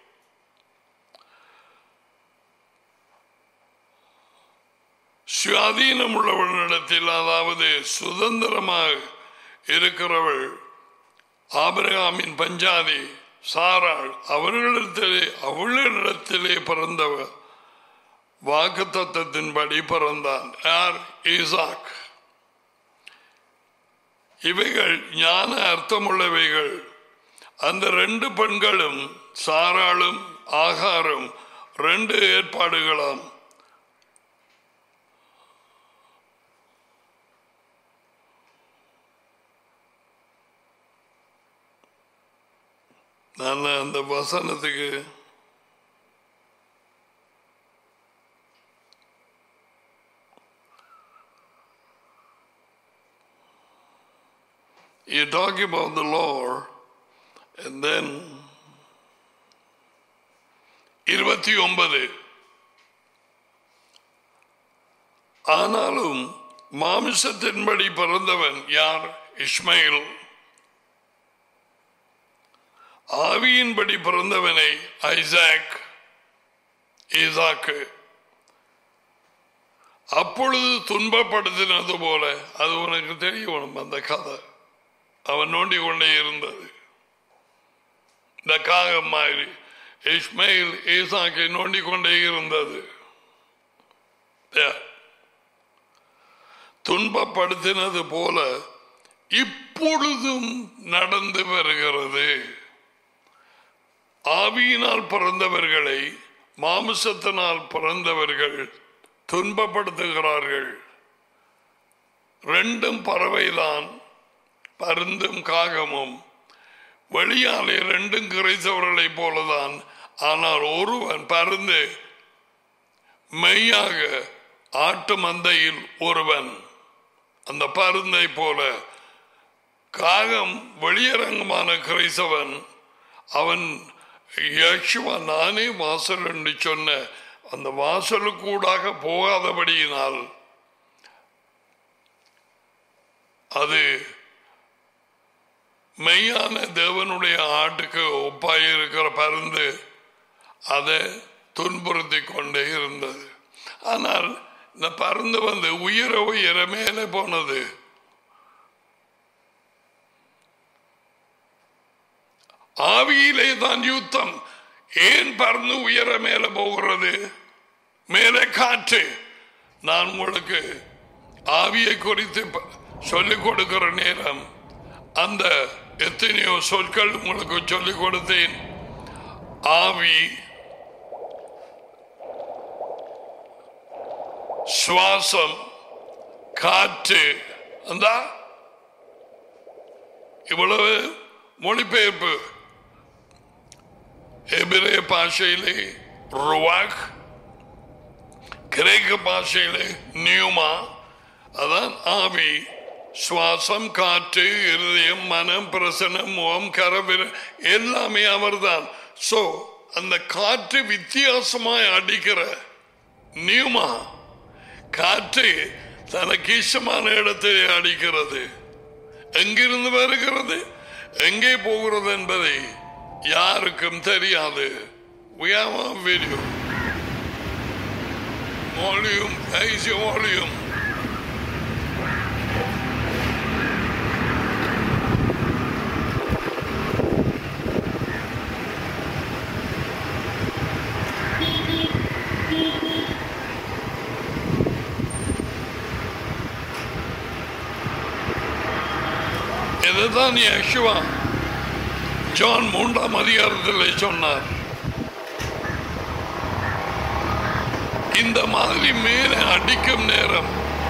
சுயாதீனம் உள்ளவளிடத்தில், அதாவது சுதந்திரமாக இருக்கிறவள் ஆபிரகாமின் பஞ்சாதி சாராள். அவர்களிடத்திலே அவளிடத்திலே பிறந்தவர் வாக்குத்தத்தத்தின்படி பிறந்தான். யார்? ஈசாக். இவைகள் ஞான அர்த்தமுள்ளவைகள். அந்த ரெண்டு பெண்களும், சாராளும் ஆகாரம் ரெண்டு ஏற்பாடுகளாம். நான் அந்த வசனத்துக்கு you talk about the Lord and then இருபத்தி ஒன்பது ஆனாலும் மாமிசத்தின்படி பிறந்தவன் யார்? இஸ்மாயில். ஆவியின்படி பிறந்தவனை ஐசாக், ஈசாக்கு. அப்பொழுது துன்பப்படுத்தினது போல, அது உனக்கு தெரியணும் அந்த கதை. அவன் நோண்டி கொண்டே இருந்தது இந்த காகம் மாதிரி. இஸ்மாயில் ஈசாக்கை நோண்டி கொண்டே இருந்தது. துன்பப்படுத்தினது போல இப்பொழுதும் நடந்து வருகிறது. ஆவியினால் பிறந்தவர்களை மாமிசத்தினால் பிறந்தவர்கள் துன்பப்படுத்துகிறார்கள். ரெண்டும் பறவைதான், பருந்தும் காகமும். வெளியாலே ரெண்டும் கிரைத்தவர்களை போலதான். ஆனால் ஒருவன் பருந்து மெய்யாக ஆட்டு மந்தையில் ஒருவன், அந்த பருந்தை போல. காகம் வெளியரங்கமான கிரைத்தவன். அவன் யேசுவா நானே வாசல் என்று சொன்ன அந்த வாசலுக்கூடாக போகாதபடியினால் அது மெய்யான தேவனுடைய ஆட்டுக்கு ஒப்பாயிருக்கிற பருந்து அதை துன்புறுத்தி கொண்டே இருந்தது. ஆனால் இந்த பருந்து வந்து உயர உயர மேலே போனது. ஆவியிலே தான் யுத்தம். ஏன் பறந்து உயர மேலே போகிறது? மேலே காற்று. நான் உங்களுக்கு ஆவியை குறித்து சொல்லிக் கொடுக்கிற நேரம் அந்த எத்தனையோ சொற்கள் உங்களுக்கு சொல்லிக் கொடுத்தேன். ஆவி, சுவாசம், காற்று. அந்த இவ்வளவு மொழிபெயர்ப்பு. எபிரேய பாஷையிலே ருவாக், கிரேக்க பாஷையிலே நியூமா. அதான் ஆவி, சுவாசம், காற்று, இருதயம், மனம், பிரசனம், முகம், கரவிர எல்லாமே அவர்தான். சோ அந்த காற்று வித்தியாசமாய் அடிக்கிற நியூமா. காற்று தனக்கு இஷ்டமான இடத்திலே அடிக்கிறது. எங்கிருந்து வருகிறது, எங்கே போகிறது என்பதை யாருக்கும் தெரியாது. We have a video. Volume, easy volume. இதுதான் யேசுவா ஜான் மூன்றாம் அதிகாரத்தில் சொன்னார். இந்த மாதிரி மேலே அடிக்கும் நேரம்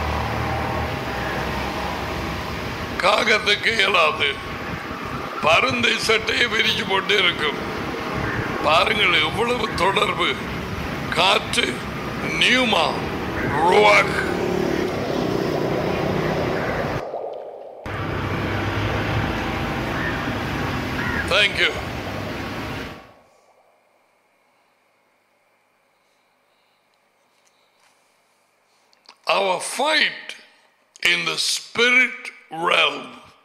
காகத்துக்கு இயலாது. பருந்தை சட்டையை விரிச்சு போட்டு இருக்கும். பாருங்கள் எவ்வளவு தொடர்பு. காற்று, நியூமா, ருவாக். Thank you. Our fight in the spirit realm,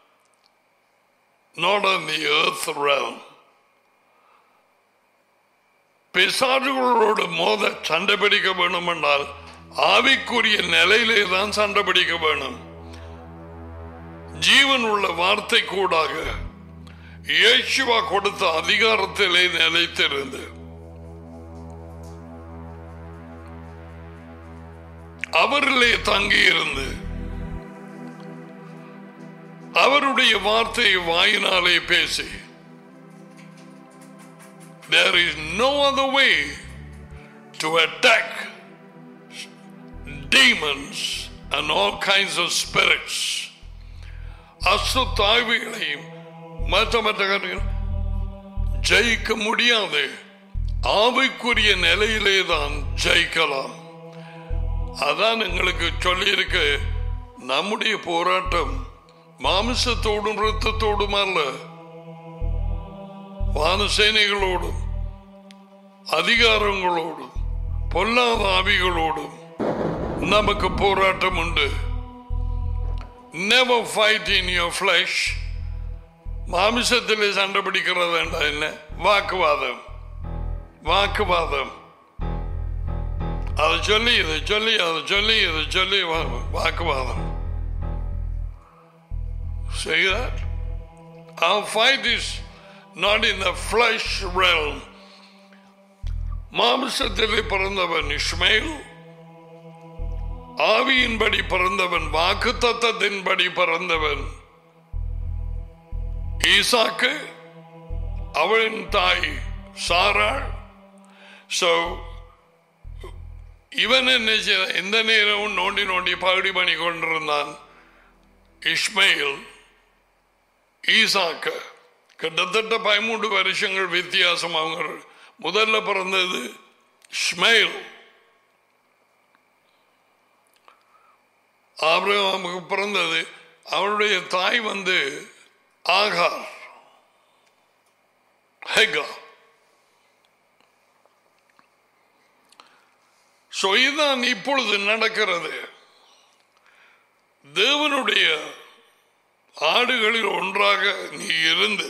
not on the earth realm. பிசாசுகளோடு மோத சண்டை பிடிக்க வேணும் என்றால் ஆவிக்குரிய நிலையிலே தான் சண்டை பிடிக்க வேணும். ஜீவன் உள்ள வார்த்தை கூடாக இயேசுவா கொடுத்த அதிகாரத்திலே நிலைத்திருந்து அவரிலே தங்கியிருந்து அவருடைய வார்த்தையை வாயினாலே பேசி There is no other way to attack demons and all kinds of spirits. அசுத்தாவிகளையும் மற்ற மற்ற காரியங்கள் ஜெயிக்க முடியாது. ஆவிக்குரிய நிலையிலே தான் ஜெயிக்கலாம். அதான் எங்களுக்கு சொல்லியிருக்க, நம்முடைய போராட்டம் மாமிசத்தோடும் இரத்தத்தோடும் அல்ல, வானசேனைகளோடும் அதிகாரங்களோடும் பொல்லாத ஆவிகளோடும் நமக்கு போராட்டம் உண்டு. Never fight in your flesh. மாமிசத்திலே சண்டை பிடிக்கிறது வேண்டாம். என்ன வாக்குவாதம் வாக்குவாதம் அதை சொல்லி இதை சொல்லி அதை சொல்லி இதை சொல்லி வாக்குவாதம். Say that. Our fight is not in the flesh realm. மாமிசத்திலே பிறந்தவன் இஸ்மேல், ஆவியின்படி பிறந்தவன், வாக்குத்தத்தத்தின்படி பிறந்தவன் ஈசாக்கு, அவளின் தாய் சாராள். So இவன் என்ன செய்த, எந்த நேரமும் நோண்டி நோண்டி பகுடி பண்ணி கொண்டிருந்தான். இஸ்மேல் ஈசாக்கு கிட்டத்தட்ட பதிமூன்று வருஷங்கள் வித்தியாசம். அவங்க முதல்ல பிறந்தது இஸ்மேல், ஆபிரகாமுக்கு பிறந்தது. அவருடைய தாய் வந்து ஆகார், ஹெகா. சோ இதுதான் இப்பொழுது நடக்கிறது. தேவனுடைய ஆடுகளில் ஒன்றாக நீ இருந்து,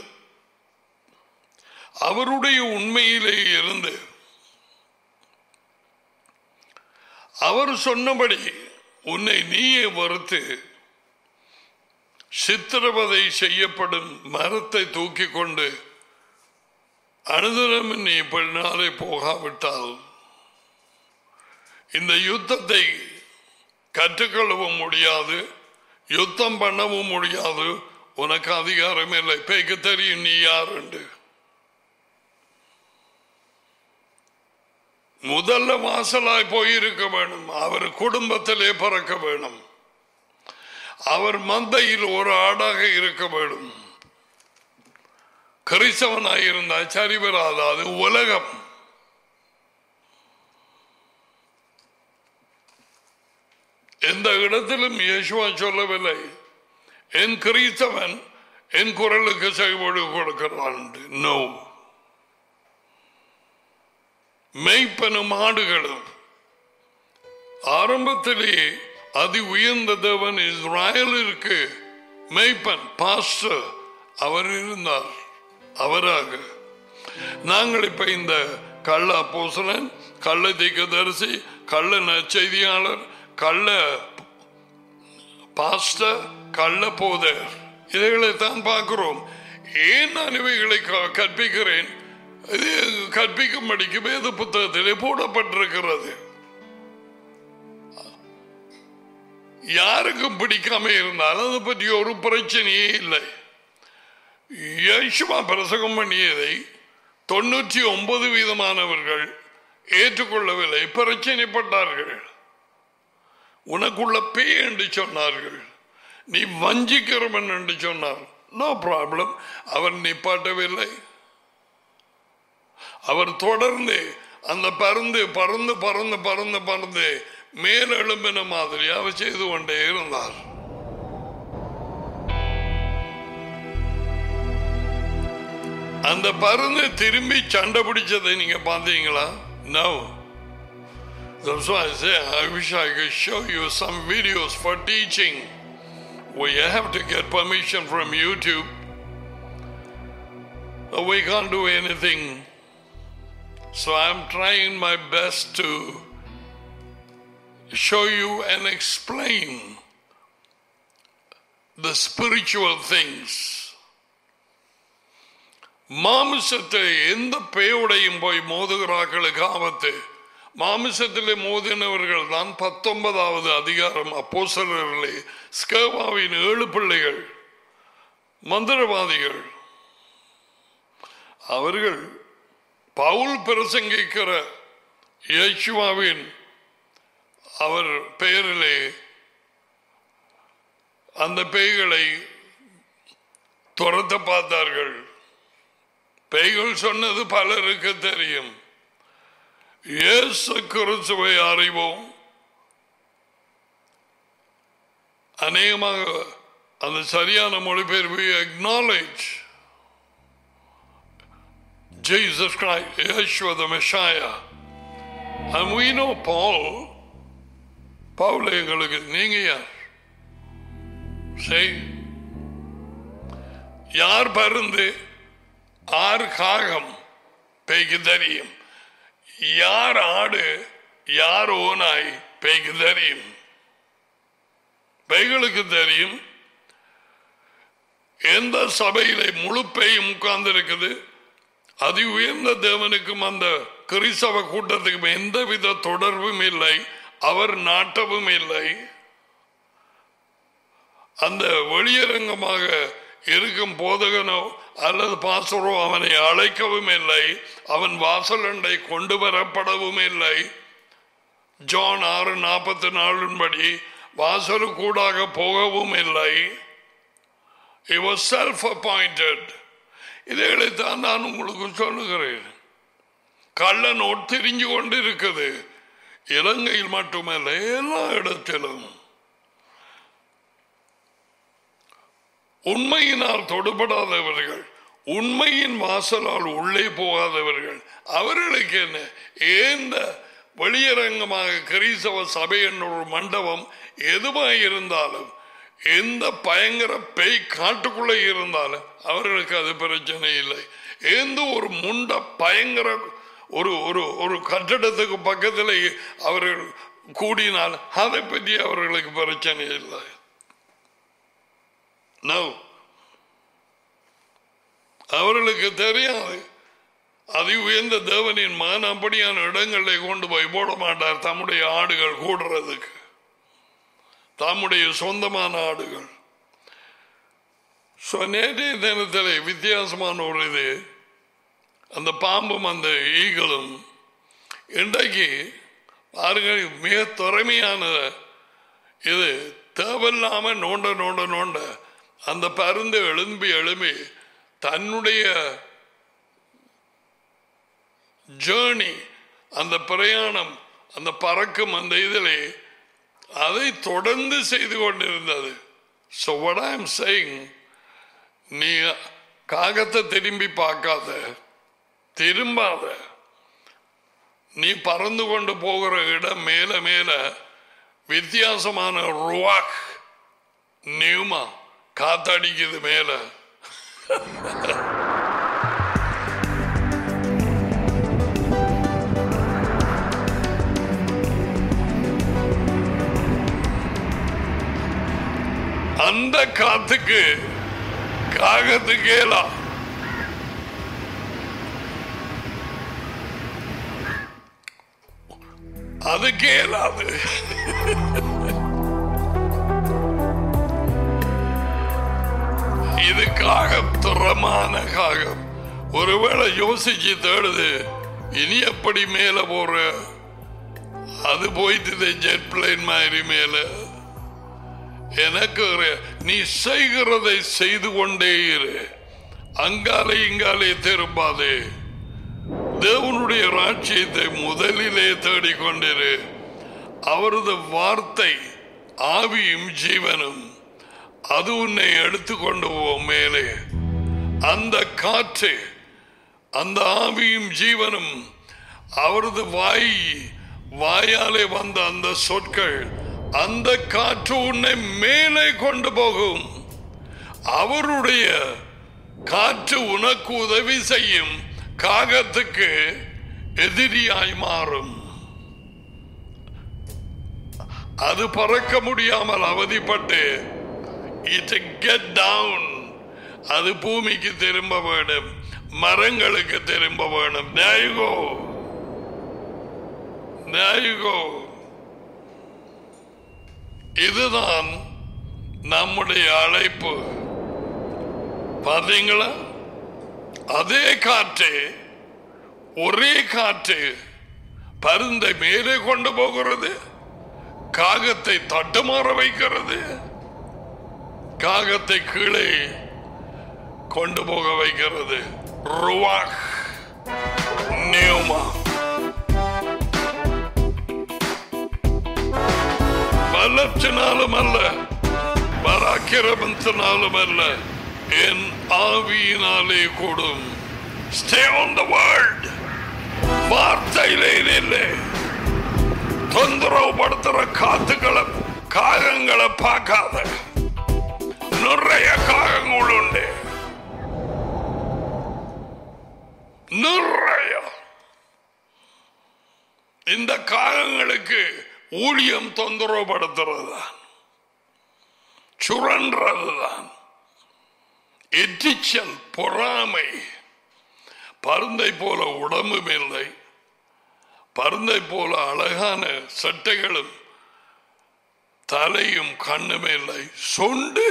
அவருடைய உண்மையிலே இருந்து, அவர் சொன்னபடி உன்னை நீயே வறுத்து சித்திரவதை செய்யப்படும் மரத்தை தூக்கி கொண்டு அனுதினம் நீ பின்னாலே போகாவிட்டால் இந்த யுத்தத்தை கற்றுக்கொள்ளவும் முடியாது, யுத்தம் பண்ணவும் முடியாது. உனக்கு அதிகாரம் இல்லை. பேய்க்கு தெரியும் நீ யார் என்று. முதல்ல வாசலாய் போயிருக்க வேணும். அவர் குடும்பத்திலே பிறக்க வேணும். அவர் மந்தையில் ஒரு ஆடாக இருக்க வேண்டும். கிறிஸ்தவனாயிருந்தால் சரி வராது. அது உலகம். எந்த இடத்திலும் இயேசுவா சொல்லவில்லை, என் கிறிஸ்தவன் என் குரலுக்கு செவிமடு கொடுக்கிறான். நோ. மெய்ப்பனும் ஆடுகளும் ஆரம்பத்திலேயே அதி உயர்ந்த தேவன் இஸ்ராயலிற்கு மெய்ப்பன் பாஸ்டர் அவர் இருந்தார். அவராக நாங்கள் இப்ப இந்த கள்ள அப்போஸ்தலன், கள்ள தீர்க்கதரிசி, கள்ள நற்செய்தியாளர், கள்ள பாஸ்டர், கள்ள போதர், இவைகளை தான் பார்க்கிறோம். ஏன் நான் இவைகளை கற்பிக்கிறேன்? கற்பிக்கும்படிக்கு வேத புத்தகத்திலே போடப்பட்டிருக்கிறது. யாருக்கும் பிடிக்காம இருந்தாலும் அதை பற்றி ஒரு பிரச்சனையே இல்லை. இயேசுவா பிரசங்கம் பண்ணியதை தொண்ணூற்றி ஒன்பது வீதமானவர்கள் ஏற்றுக்கொள்ளவில்லை, பிரச்சனைப்பட்டார்கள். உனக்குள்ள பேய் என்று சொன்னார்கள், நீ வஞ்சிக்கிறவன் என்று சொன்னார். No problem. அவர் நிப்பாட்டவில்லை. அவர் தொடர்ந்து அந்த பறந்து பறந்து பறந்து பறந்து பறந்து மேல் எழும்பின மாதிரி அவர் செய்து கொண்டே இருந்தார். அந்த பறந்து திரும்பி சண்டை பிடிச்சதை நீங்க பார்த்தீங்களா? No. That's why I say I wish I could show you some videos for teaching. We have to get permission from YouTube. We can't do anything. So I'm trying my best to show you and explain the spiritual things. மாமிசத்தை எந்த பேயோடையும் போய் மோதுகிறார்களுக்கு ஆபத்து. மாமிசத்திலே மோதினவர்கள் தான் பத்தொன்பதாவது அதிகாரம் அப்போஸ்தலர்களே ஸ்கேவாவின் ஏழு பிள்ளைகள் மந்திரவாதிகள். அவர்கள் பவுல் பிரசங்கிக்கிற இயேசுவின் அவர் பெயரிலே அந்த பேய்களை துரத்த பார்த்தார்கள். பேய்கள் சொன்னது பலருக்கு தெரியும். இயேசு கிறிஸ்துவை அறிவோம். அநேகமாக அந்த சரியான மொழிபெயர்ப்பு acknowledge Jesus Christ, Yeshua the Messiah. And we know Paul. Pavul எங்களுக்கு நீங்க யார்? யார் பருந்து, யார் காகம் பேய்க்கு தெரியும். யார் ஆடு, யார் ஓனாய் பேய்க்கு தெரியும். பேய்களுக்கு தெரியும் எந்த சபையிலே முழு பேயும் உட்கார்ந்து இருக்குது. அதி உயர்ந்த தேவனுக்கும் அந்த கிறிஸ்தவ கூட்டத்துக்கும் எந்தவித தொடர்பும் இல்லை, அவர் நாட்டமும் இல்லை. அந்த வெளியரங்கமாக இருக்கும் போதகனோ அல்லது பாஸ்டரோ அவனை அழைக்கவும் இல்லை, அவன் வாசலண்டை கொண்டு வரப்படவும் இல்லை. ஜான் ஆறு நாற்பத்தி நாலின்படி வாசலு கூடாக போகவும் இல்லை. He was self-appointed. இதைத்தான் நான் உங்களுக்கு சொல்லுகிறேன். கள்ள நோட் தெரிஞ்சு கொண்டு இருக்குது. இலங்கையில் மட்டுமல்ல, எல்லா இடத்திலும். உண்மையினால் தொடுபடாதவர்கள், உண்மையின் வாசலால் உள்ளே போகாதவர்கள், அவர்களுக்கு என்ன? ஏந்த வெளியரங்கமாக கிறிஸ்தவ சபை என்ற ஒரு மண்டபம் எதுவாக இருந்தாலும், எந்த பயங்கர பேய் காட்டுக்குள்ளே இருந்தாலும் அவர்களுக்கு அது பிரச்சனை இல்லை. எந்த ஒரு முண்ட பயங்கர ஒரு ஒரு ஒரு கட்டடத்துக்கு பக்கத்தில் அவர்கள் கூடினால் அதை பற்றி அவர்களுக்கு பிரச்சனை இல்லை. No. அவர்களுக்கு தெரியாது. அது உயர்ந்த தேவனின் மகன் அப்படியான இடங்களை கொண்டு போய் போட மாட்டார். தம்முடைய ஆடுகள் கூடுறதுக்கு, தம்முடைய சொந்தமான ஆடுகள். நேற்றைய தினத்தில் வித்தியாசமான ஒரு இது, அந்த பாம்பும் அந்த ஈகளும் இன்றைக்கு பாருங்கள் மிக திறமையான இது. தேவையில்லாம நோண்ட நோண்ட நோண்ட அந்த பருந்து எழும்பி எழும்பி தன்னுடைய ஜேர்னி, அந்த பிரயாணம், அந்த பறக்கும் அந்த இதிலே அதை தொடர்ந்து செய்து கொண்டிருந்தது. So what I am saying, நீ காகத்தை திரும்பி பார்க்காத, திரும்பாத. நீ பறந்து கொண்டு போகிற இடம் மேல மேல வித்தியாசமான ருவாக் நியூமா காத்தடிக்குது மேல. அந்த காத்துக்கு காகத்துக்கு ஏலாம். அது கேளாது. இது காகம், திறமான காகம். ஒருவேளை யோசிச்சு தேடுது, இனி எப்படி மேல போற? அது போயிட்டு ஜெட் பிளேன் மாதிரி மேல. எனக்கு நீ செய்கிறதை செய்து கொண்டே இரு, அங்காலே இங்காலே திரும்பாதே. தேவனுடைய ராஜ்யத்தை முதலிலே தேடிக்கொண்டிரு. அவரது வார்த்தை ஆவியும் ஜீவனும், அது உன்னை எடுத்துக்கொண்டு போவோம் மேலே. அந்த காற்று, அந்த ஆவியும் ஜீவனும், அவரது வாய் வாயாலே வந்த அந்த சொற்கள், அந்த காற்று உன்னை மேலே கொண்டு போகும். அவருடைய காற்று உனக்கு உதவி செய்யும், காகத்துக்கு எதிரியாய் மாறும். அது பறக்க முடியாமல் அவதிப்பட்டு it get down, அது பூமிக்கு திரும்ப வேண்டும், மரங்களுக்கு திரும்ப வேண்டும். There you go. There you go. இதுதான் நம்முடைய அழைப்பு. பார்த்தீங்களா? அதே காற்று ஒரே காற்று பருந்தை மேலே கொண்டு போகிறது, காகத்தை தட்டுமாற வைக்கிறது, காகத்தை கீழே கொண்டு போக வைக்கிறது. ருவாக் நியூமா. பலத்தினாலும் அல்ல, பராக்கிரமத்தினாலும் அல்ல, என் ஆவியினாலே கூடும். Stay on the word. வார்த்தையிலே இல்லை. தொந்தரவு படுத்துற காத்துக்களை காகங்களை பார்க்காத. நிறைய காகங்கள் உண்டு, நிறைய. இந்த காகங்களுக்கு ஊழியம் தொந்தரவு படுத்துறதுதான், சுரன்றதுதான், எரிச்சல், பொறாமை. பருந்தை போல உடம்பும் இல்லை, பருந்தை போல அழகான சட்டைகளும் தலையும் கண்ணும் இல்லை, சொண்டு.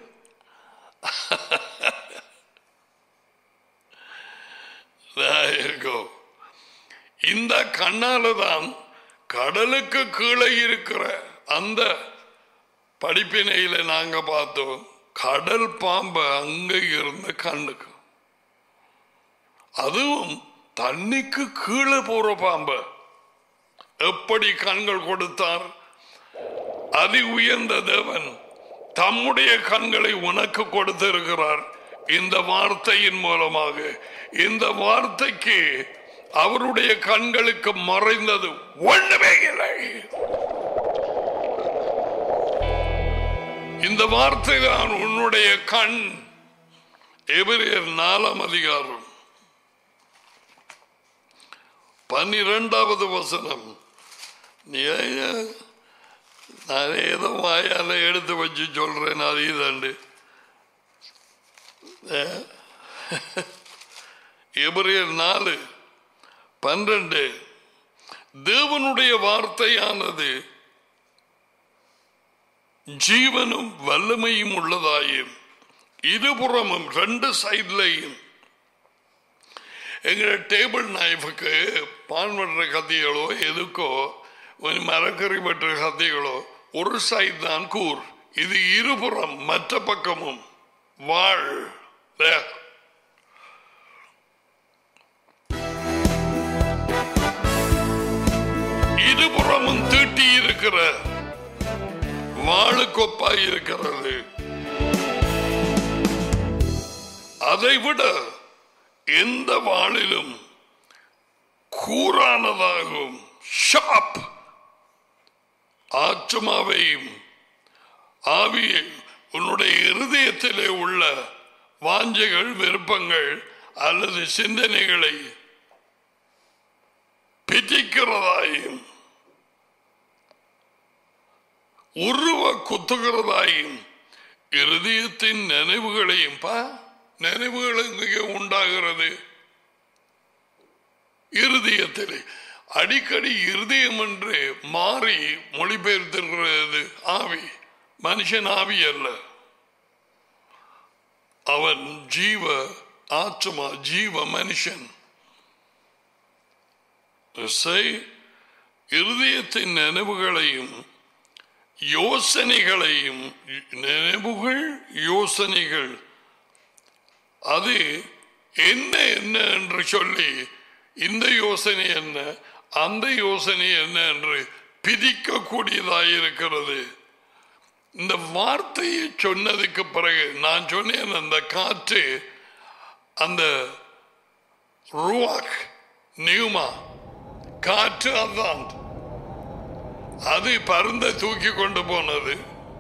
இந்த கண்ணாலதான் கடலுக்கு கீழே இருக்கிற அந்த படிப்பினையில நாங்க பார்த்தோம். கடல் பாம்பு அங்க இருந்த கண்ணுக்கு, அதுவும் தண்ணிக்கு கீழே போற பாம்பு எப்படி கண்கள் கொடுத்தார்? அதி உயர்ந்த தேவன் தம்முடைய கண்களை உனக்கு கொடுத்திருக்கிறார் இந்த வார்த்தையின் மூலமாக. இந்த வார்த்தைக்கு அவருடைய கண்களுக்கு மறைந்தது ஒண்ணுமே இல்லை. இந்த வார்த்தை தான் உன்னுடைய கண். எபிரேயர் நாலாம் அதிகாரம் பன்னிரெண்டாவது வசனம். நான் ஏதோ வாயால எடுத்து வச்சு சொல்றேன், அது இதாண்டு. எபிரேயர் நாலு பன்னிரண்டு. தேவனுடைய வார்த்தையானது ஜீவனும் வல்லமையும் உள்ளதாயும் இருபுறமும் ரெண்டு சைட்லையும். எங்க டேபிள் நைஃபுக்கு பான் பண்ற கத்திகளோ எதுக்கோ மரக்கறி பற்ற கத்திகளோ ஒரு சைடு தான் கூர், இது இருபுறம் மற்ற பக்கமும் வாழ். இருபுறமும் தீட்டி இருக்கிற வாழு கொப்பாய் இருக்கிறது. அதை விட எந்த வாளிலும் கூரானதாகும், ஷார்ப், ஆத்மாவையும் ஆவியை, உன்னுடைய இருதயத்திலே உள்ள வாஞ்சைகள், விருப்பங்கள் அல்லது சிந்தனைகளை பிடிக்கிறதாயும் உருவ குத்துகிறதாயும் இருதயத்தின் நினைவுகளையும் பா நினைவுகள் மிக உண்டாகிறது. இருதயத்தில் அடிக்கடி இருதயம் என்று மாறி மொழிபெயர்த்திருக்கிறது ஆவி. மனுஷன் ஆவி அல்ல, அவன் ஜீவ ஆத்மா, ஜீவ மனுஷன். இருதயத்தின் நினைவுகளையும் யோசனைகளையும், நினைவுகள் யோசனைகள், அது என்ன என்ன என்று சொல்லி இந்த யோசனை என்ன அந்த யோசனை என்ன என்று பிரிக்கக்கூடியதாயிருக்கிறது. இந்த வார்த்தையை சொன்னதுக்கு பிறகு நான் சொன்னேன், அந்த காற்று, அந்த ருவாக் நியூமா காற்று, அதான் அது பருந்தை தூக்கி கொண்டு போனது.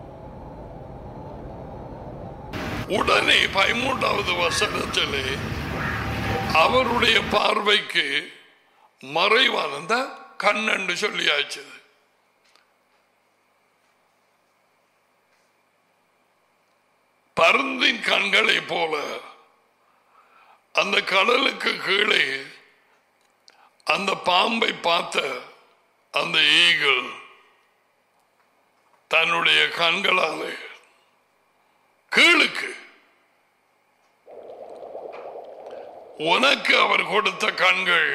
உடனே பதிமூன்றாவது வசனத்திலே அவருடைய பார்வைக்கு மறைவான கண்ணு சொல்லியாச்சு. பருந்தின் கண்களை போல அந்த கடலுக்கு கீழே அந்த பாம்பை பார்த்த அந்த ஈகிள் தன்னுடைய கண்களாலே கீழுக்கு உனக்கு அவர் கொடுத்த கண்கள்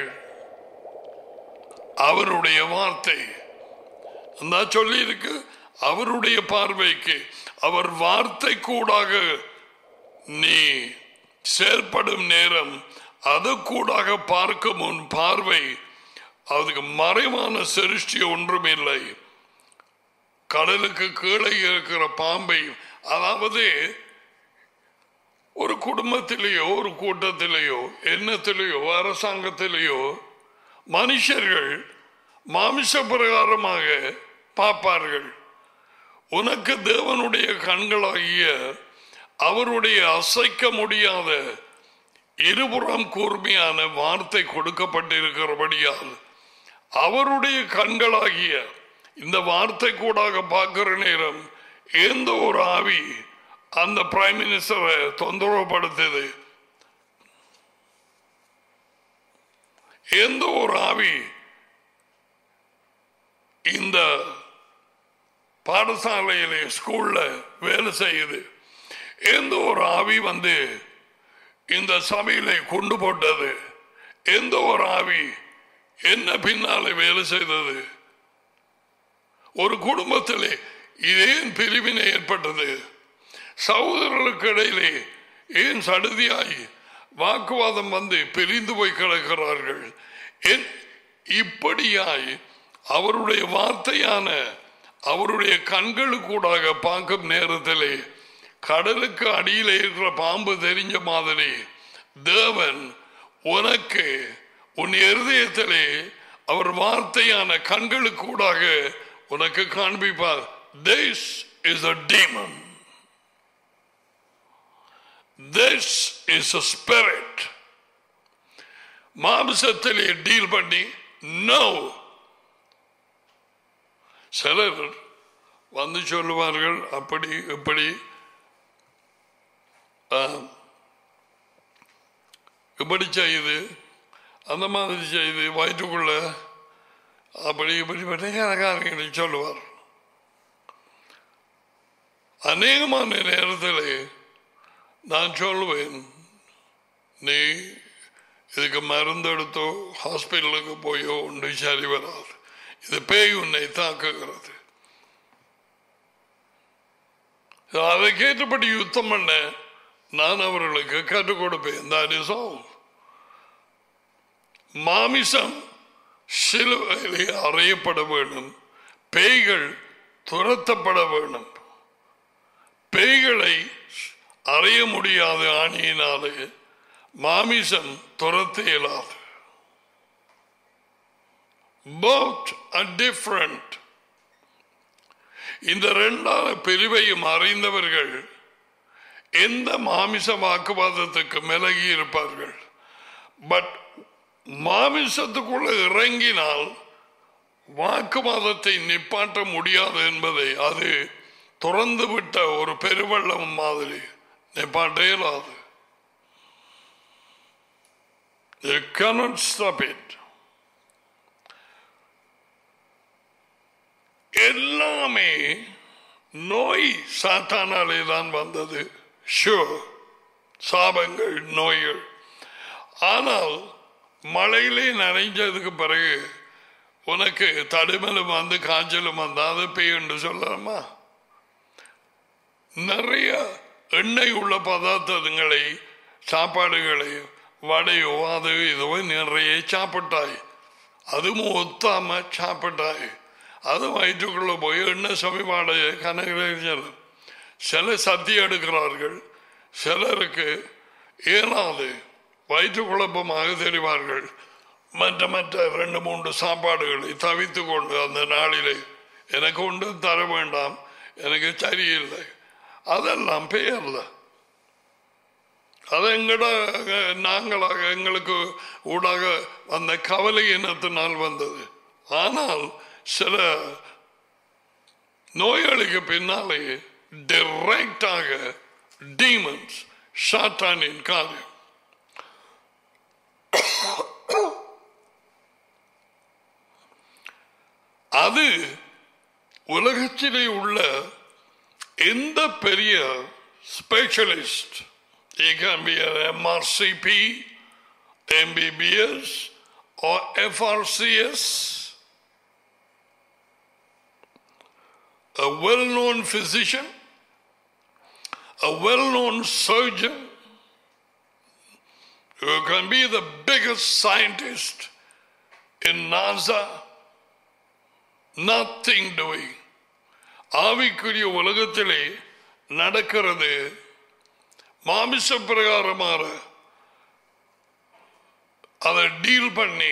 அவருடைய வார்த்தை சொல்லி இருக்கு. அவருடைய பார்வைக்கு அவர் வார்த்தை கூடாக நீ செயல்படும் நேரம் அது கூடாக பார்க்கும் உன் பார்வை அதுக்கு மறைவான சிருஷ்டி ஒன்றும் இல்லை. கடலுக்கு கீழே இருக்கிற பாம்பை, அதாவது ஒரு குடும்பத்திலேயோ ஒரு கூட்டத்திலேயோ எண்ணத்திலேயோ அரசாங்கத்திலேயோ மனுஷர்கள் மாமிச பிரகாரமாக பார்ப்பார்கள். உனக்கு தேவனுடைய கண்களாகிய அவருடைய அசைக்க முடியாத இருபுறம் கூர்மையான வார்த்தை கொடுக்கப்பட்டிருக்கிறபடியால் அவருடைய கண்களாகிய இந்த வார்த்தை கூடாக பார்க்கிற நேரம் எந்த ஒரு ஆவி அந்த பிரைம் மினிஸ்டரை தொந்தரவுப்படுத்தது, எந்த ஒரு ஆவி இந்த பாடசாலையிலே ஸ்கூல்ல வேலை செய்யுது, எந்த ஒரு ஆவி வந்து இந்த சபையிலே கொண்டு போட்டது, எந்த ஒரு ஆவி என்ன பின்னாலே வேலை செய்தது, ஒரு குடும்பத்திலே ஏன் பிரிவினை ஏற்பட்டது, சகோதரர்களுக்கு இடையிலே ஏன் சடுதியாய் வாக்குவாதம் வந்து பிரிந்து போய் கிடக்கிறார்கள், இப்படியாய் அவருடைய வார்த்தையான அவருடைய கண்களுக்கூடாக பார்க்கும் நேரத்திலே கடலுக்கு அடியில் இருக்கிற பாம்பு தெரிஞ்ச மாதிரி தேவன் உனக்கு உன் இருதயத்திலே அவர் வார்த்தையான கண்களுக்கூடாக உனக்கு காண்பிப்பார். This is a demon. This is a spirit. மாம்சத்திலே டீல் பண்ணி நோ. சிலர் வந்து சொல்லுவார்கள் அப்படி இப்படி இப்படி செய்து அந்த மாதிரி செய்து வயிற்றுக்குள்ள அப்படி இப்படி பற்றி சொல்லுவார். அநேகமான நேரத்தில் நான் சொல்லுவேன், நீ இதுக்கு மருந்து எடுத்தோ ஹாஸ்பிட்டலுக்கு போயோ ஒன்று சரி வராது, இது பேய் உன்னை தாக்குகிறது. அதை கேட்டபடி யுத்தம் பண்ண நான் அவர்களுக்கு கற்றுக் கொடுப்பேன். That is all. மாமிசம் சிலுவையிலே அறையப்பட வேண்டும், பேய்கள் துரத்தப்பட வேண்டும். பேய்களை அறைய முடியாத ஆணியினாலே மாமிசம் துரத்த இயலாது. Both are different. இந்த இரண்டான பிரிவையும் அறிந்தவர்கள் எந்த மாமிச வாக்குவாதத்துக்கு விலகி இருப்பார்கள். பட் மாமிசத்துக்குள்ள இறங்கினால் வாக்குவாதத்தை நிப்பாட்ட முடியாது என்பதை அது துறந்து விட்ட ஒரு பெருவெள்ளம் மாதிரி நிப்பாட்ட இயலாது. You cannot stop it. எல்லாமே நோய் சாத்தானாலே தான் வந்தது. ஷூர், சாபங்கள், நோய்கள். ஆனால் மழையிலே நனைஞ்சதுக்கு பிறகு உனக்கு தடுமலும் வந்து காய்ச்சலும் வந்தாது பேய் என்று சொல்லலாமா? நிறைய எண்ணெய் உள்ள பதார்த்தங்களை சாப்பாடுகளை வடையோ அது இதோ நிறைய சாப்பிட்டாய், அதுவும் ஒத்தாம சாப்பிட்டாய், அது வயிற்றுக்குள்ள போய் எண்ணெய் சமீபாடைய கனகரேஜர். சில சத்தி எடுக்கிறார்கள், சிலருக்கு ஏனாது வயிற்று குழப்பமாக தெரிவார்கள். மற்ற மற்ற ரெண்டு மூன்று சாப்பாடுகளை தவித்து கொண்டு அந்த நாளிலே எனக்கு ஒன்று தர வேண்டாம், எனக்கு சரியில்லை, அதெல்லாம் பெயர்ல. அது எங்கட நாங்களாக எங்களுக்கு ஊடாக அந்த கவலை இனத்தினால் வந்தது. ஆனால் சில நோய்களுக்கு பின்னாலே டைரக்டாக டீமன்ஸ், சாத்தானின் காரியம். அது உலகத்திலே உள்ள எந்த பெரிய specialist, it can be an M R C P M B B S or F R C S, a well-known physician, a well-known surgeon, you can be the biggest scientist in NASA, nothing doing. ஆவிக்குரிய உலகத்திலே நடக்கிறது மாமிச பிரகாரமாக அதை deal பண்ணி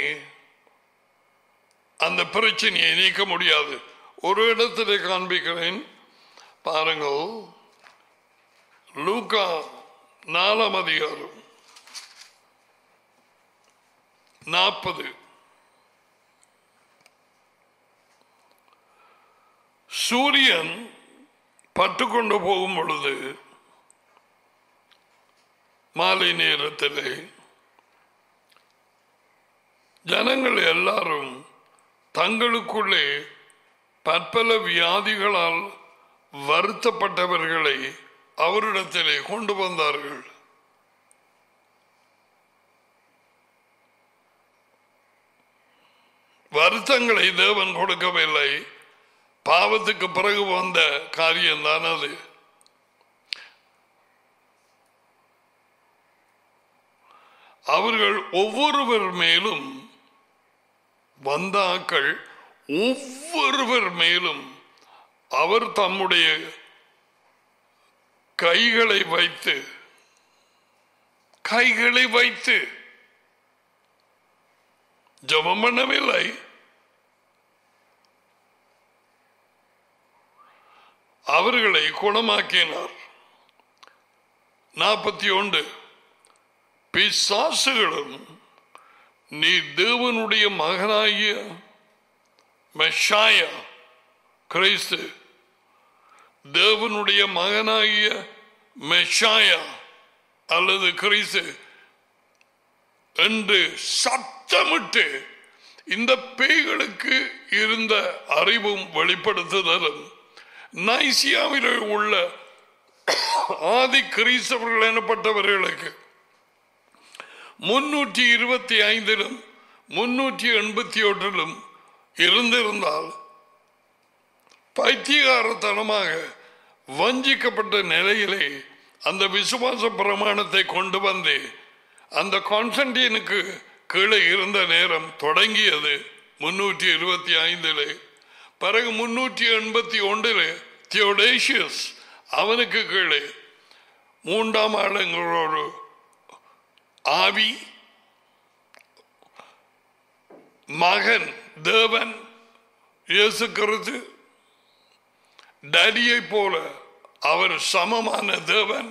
அந்த பிரச்சனையை நீக்க முடியாது. ஒரு இடத்திலே காண்பிக்கிறேன் பாருங்கள். லூக்கா நாலாம் அதிகாரம் நாற்பது. சூரியன் பட்டுக்கொண்டு போகும் பொழுது மாலை நேரத்திலே ஜனங்கள் எல்லாரும் தங்களுக்குள்ளே பற்பல வியாதிகளால் வருத்தப்பட்டவர்களை அவரிடத்திலே கொண்டு வந்தார்கள். வருத்தங்களை தேவன் கொடுக்கவில்லை, பாவத்துக்கு பிறகு வந்த காரியம்தான் அது. அவர்கள் ஒவ்வொருவர் மேலும் வந்த ஆக்கள் ஒவ்வொருவர் மேலும் அவர் தம்முடைய கைகளை வைத்து கைகளை வைத்து ஜெபம் பண்ணவில்லை. அவர்களை குணமாக்கினார். நாற்பத்தி ஒன்று. பிசாசுகளும் நீ தேவனுடைய மகனாகிய மெஷாயா கிறிஸ்து, தேவனுடைய மகனாகிய மெஷாயா அல்லது கிறிஸ்து என்று சத்தமிட்டு இந்த பேய்களுக்கு இருந்த அறிவும் வெளிப்படுத்துதலும் நைசியாவில் உள்ள ஆதி கிறிஸ்தவர்கள் எனப்பட்டவர்களுக்கு முன்னூற்றி இருபத்தி ஐந்திலும் முன்னூற்றி எண்பத்தி ஒன்றிலும் இருந்திருந்தால் பைத்தியகாரத்தனமாக வஞ்சிக்கப்பட்ட நிலையிலே அந்த விசுவாச பிரமாணத்தை கொண்டு வந்து அந்த கான்ஸ்டன்டினுக்கு கீழே இருந்த நேரம் தொடங்கியது முன்னூற்றி இருபத்தி ஐந்திலே. பிறகு முன்னூற்றி எண்பத்தி ஒன்றிலே தியோடேசியஸ் அவனுக்கு கீழே மூன்றாம் ஆளுங்கிற ஒரு ஆவி மகன் தேவன் இயேசு கிறிஸ்து டேடியை போல அவர் சமமான தேவன்.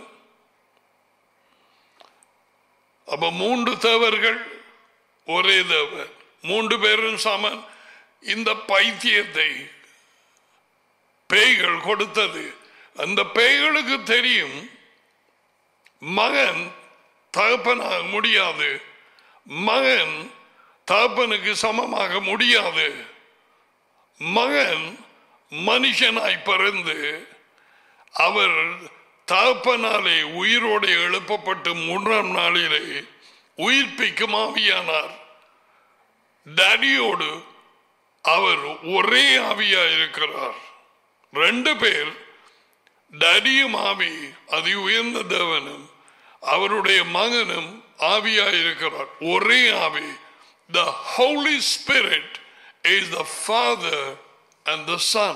அப்ப மூன்று தேவர்கள் ஒரே தேவன், மூன்று பேரும் சமன். இந்த பைத்தியத்தை பேய்கள் கொடுத்தது. அந்த பேய்களுக்கு தெரியும் மகன் தகப்பனாக முடியாது, மகன் தகப்பனுக்கு சமமாக முடியாது. மகன் மனுஷனாய் பிறந்து அவர் தகப்பனாலே உயிரோடு எழுப்பப்பட்டு மூன்றாம் நாளிலே உயிர்ப்பிக்கும் ஆவியானார். டாடியோடு அவர் ஒரே ஆவியா இருக்கிறார். ரெண்டு பேர், டாடியும் ஆவி, அதி உயர்ந்த தேவனும் அவருடைய மகனும் ஆவியா இருக்கிறார். ஒரே ஆவி. The Holy Spirit is the Father and the Son.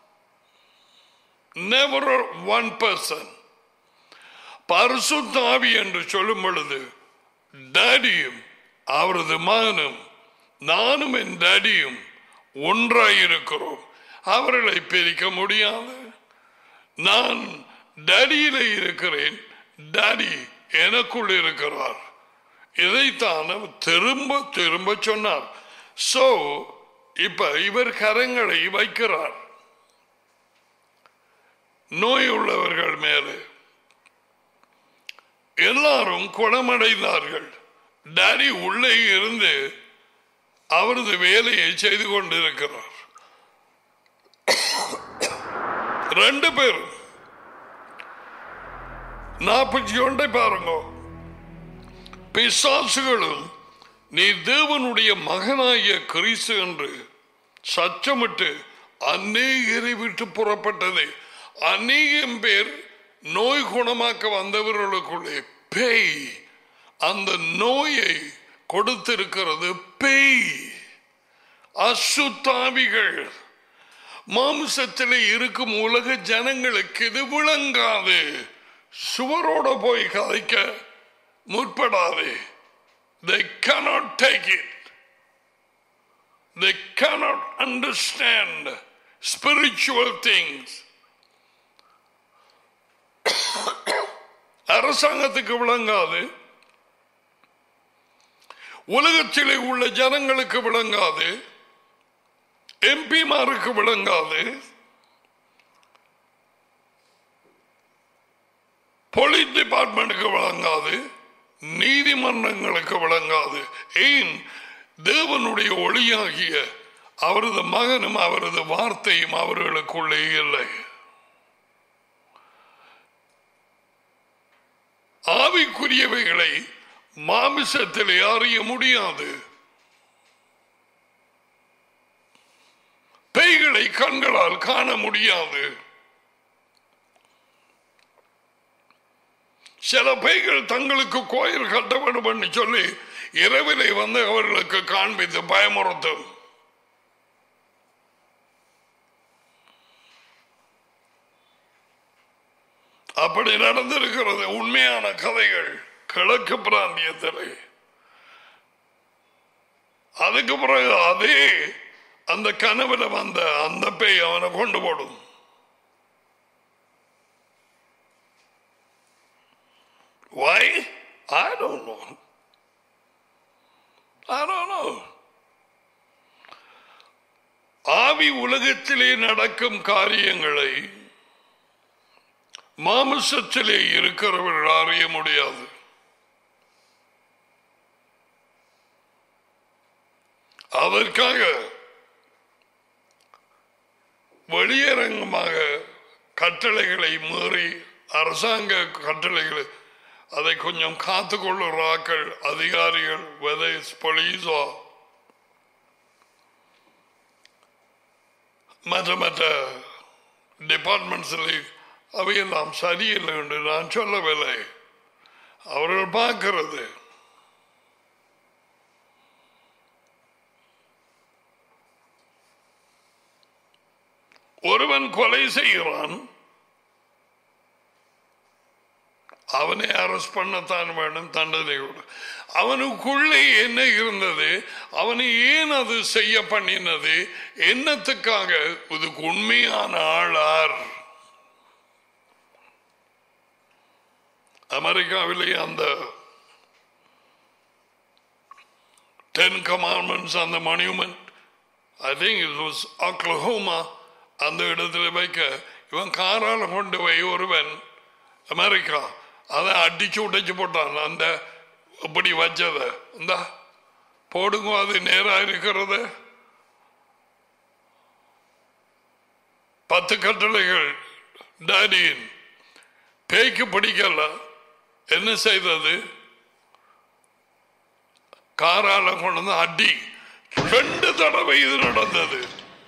Never one person. பரிசுத்த ஆவி என்று சொல்லும் பொழுது டாடியும் அவரது மகனும் நானும் என் டாடியும் ஒன்றாயிருக்கிறோம். அவர்களை பிரிக்க முடியாது. நான் டாடியில இருக்கிறேன், டாடி எனக்குள் இருக்கிறார். இதைத்தான் திரும்ப திரும்ப சொன்னார். சோ இப்ப இவர் கரங்களை வைக்கிறார் நோய் உள்ளவர்கள் மேலே. எல்லாரும் குணமடைந்தார்கள். டாடி உள்ளே இருந்து அவரது வேலையை செய்து கொண்டிருக்கிறார். ரெண்டு பேரும் நாற்பத்தி ஒன்றை பாருங்க. பிசாசுகளும் நீ தேவனுடைய மகனாகிய கிறிஸ்து என்று சச்சமிட்டு அநேகரை விட்டு புறப்பட்டது. அநேகம் பேர் நோய் குணமாக்க வந்தவர்களுக்குள்ளே பேய் அந்த நோயை கொடுத்திருக்கிறது. பேய், அசுத்தாவிகள். மாம்சத்திலே இருக்கும் உலக ஜனங்களுக்கு இது விளங்காது. சுவரோட போய் கதைக்க முற்படாது. They cannot take it. They cannot understand spiritual things. அரசாங்கத்துக்கு விளங்காது, உலகத்திலே உள்ள ஜனங்களுக்கு விளங்காது, எம்பிமாருக்கு விளங்காது, போலீஸ் டிபார்ட்மெண்ட்டுக்கு விளங்காது, நீதிமன்றங்களுக்கு விளங்காது. ஏன்? தேவனுடைய ஒளியாகிய அவரது மகனும் அவரது வார்த்தையும் அவர்களுக்குள்ளே இல்லை. ஆவிக்குரியவைகளை மாமிசத்திலே அறிய முடியாது. பேய்களை கண்களால் காண முடியாது. சில பேய்கள் தங்களுக்கு கோயில் கட்ட வேண்டும் என்று சொல்லி இரவிலே வந்து அவர்களுக்கு காண்பித்து பயமுறுத்தும். அப்படி நடந்திருக்கிறது. உண்மையான கதைகள் கிழக்கு பிராந்தியத்திலே. அதுக்கு பிறகு அதே அந்த கனவுல வந்த அந்த பேய் அவனை கொண்டு போடும். Why? I don't know. I don't know. ஆவி உலகத்திலே நடக்கும் காரியங்களை மாமிசத்திலே இருக்கிறவர்கள் அறிய முடியாது. அதற்காக வெளியரங்கமாக கட்டளைகளை மீறி அரசாங்க கட்டளைகளை அதை கொஞ்சம் காத்துக்கொள்ளுகிறார்கள் அதிகாரிகள், whether it's police or மற்ற மற்ற டிபார்ட்மெண்ட்ஸில் அவையெல்லாம் சரியில்லை என்று நான் சொல்லவில்லை. அவர்கள் பார்க்கிறது. ஒருவன் கொலை செய்கிறான், அவனை அரெஸ்ட் பண்ணத்தான் வேண்டும், தண்டனை. அவனுக்குள்ளே என்ன இருந்தது, அவனை ஏன் அது செய்ய பண்ணினது, என்னத்துக்காக, இதுக்கு உண்மையான ஆளார். அமெரிக்காவிலே அந்த டென் கமாண்ட்மெண்ட்ஸ் அந்த monument, I think it was Oklahoma, அந்த இடத்துல வைக்க இவன் காரால கொண்டு போய் ஒருவன் அமெரிக்கா அதை அடிச்சு உடைச்சு போட்டான். அந்த இப்படி வச்சத இந்த போடுங்க, அது நேரா இருக்கிறது. பத்து கட்டளைகள் டாடியின் பேய்க்கு பிடிக்கல. என்ன செய்தது? காரால கொண்டு வந்து அடி. ரெண்டு தடவை இது நடந்தது.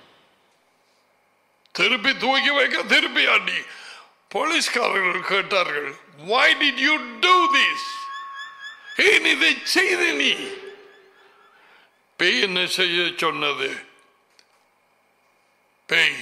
திருப்பி தூக்கி வைக்க, திருப்பி அடி. போலீஸ்காரர்கள் கேட்டார்கள், why did you do this? ஏன் இதை செய்த நீ? பேய் என்ன செய்ய சொன்னது? பேய்,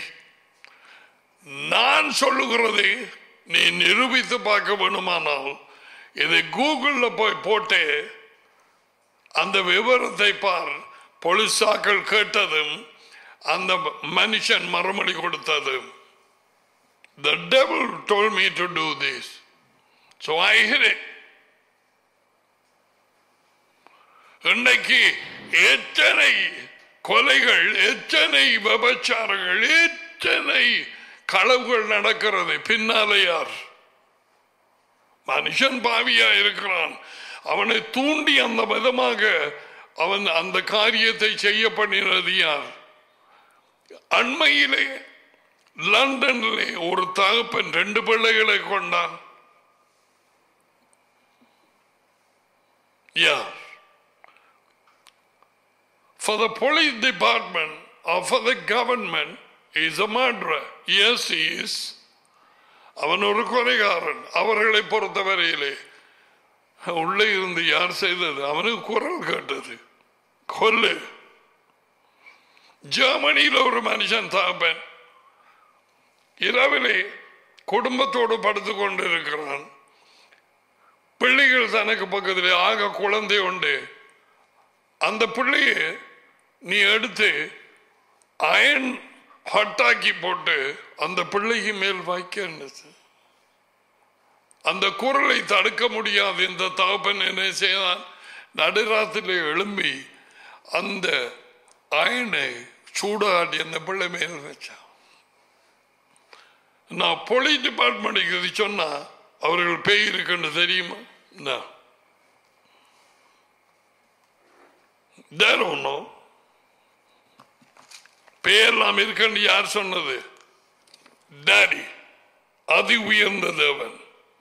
நான் சொல்லுகிறது நீ நிரூபித்து பார்க்க வேணுமானால் இதை கூகுள்ல போய் போட்டு அந்த விவரத்தை பார். போலீஸாக்கள் கேட்டதும் அந்த மனுஷன் மறுமொழி கொடுத்ததும், the devil told me to do this, so I hid it. இன்றைக்கு எத்தனை கொலைகள், எத்தனை விபச்சாரங்கள், எத்தனை களவுகள் நடக்கிறது. பின்னாலே யார்? மனுஷன் பாவியா இருக்கிறான். அவனை தூண்டி அந்த விதமாக அவன் அந்த காரியத்தை செய்ய பண்ணினது யார்? அண்மையிலே லண்டனிலே ஒரு தகப்பன் ரெண்டு பிள்ளைகளை கொண்டான். யார்? for the police department or for the government is a murderer. Yes, he is. அவன் ஒரு கொலைகாரன். அவர்களை பொறுத்தவரையிலே உள்ளே இருந்து யார் செய்தது? அவனுக்கு குரல் கேட்டது, கொல்லு. ஜெர்மனியில் ஒரு மனுஷன் தாப்பன் இரவிலே குடும்பத்தோடு படுத்துக் கொண்டிருக்கிறான். பிள்ளைகள் தனக்கு பக்கத்திலே ஆக குழந்தை உண்டு. அந்த பிள்ளையை நீ எடுத்து அயன் ஹட்டாக்கி போட்டு அந்த பிள்ளைக்கு மேல் வைக்க, அந்த குரலை தடுக்க முடியாது. இந்த தகப்பன் என்ன செய்தான்? நடுராத்திரிலே எழும்பி அந்த அயனை சூடாடி அந்த பிள்ளை மேல் வச்சான். நான் போலீஸ் டிபார்ட்மெண்ட்டுக்கு இது சொன்னா அவர்கள் பேய் இருக்குன்னு தெரியுமா? ஒன்றும் பேரெல்லாம் இருக்குன்னு யார் சொன்னது? டாடி, அதி உயர்ந்த தேவன்.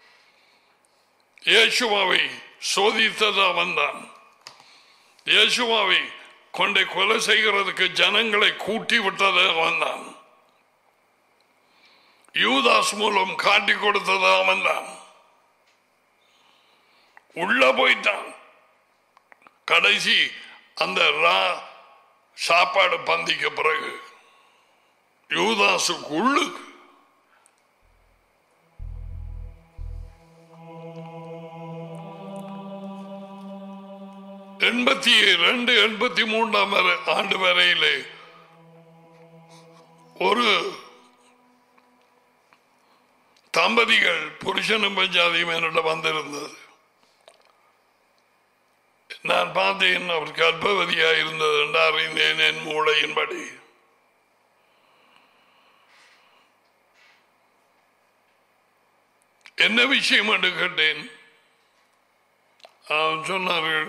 இயேசுவாவை சோதித்ததா வந்தான். இயேசுவாவை கொண்டை கொலை செய்கிறதுக்கு ஜனங்களை கூட்டி விட்டதா வந்தான். யூதாஸ் மூலம் காட்டி கொடுத்ததா வந்தான். உள்ள போயிட்டான். கடைசி அந்த சாப்பாடு பந்திக்க பிறகு யூதாசுக்கு உள்ளுக்கு எண்பத்தி ரெண்டு எண்பத்தி மூன்றாம் ஆண்டு வரையிலே ஒரு தம்பதிகள் புருஷனும் பஞ்சாதியும் என்னிடம் வந்திருந்தது. நான் பார்த்தேன், அவர் கர்ப்பவதியாக இருந்தது என்று அறிந்தேன் என் மூளையின்படி. என்ன விஷயம் என்று கேட்டேன். சொன்னார்கள்,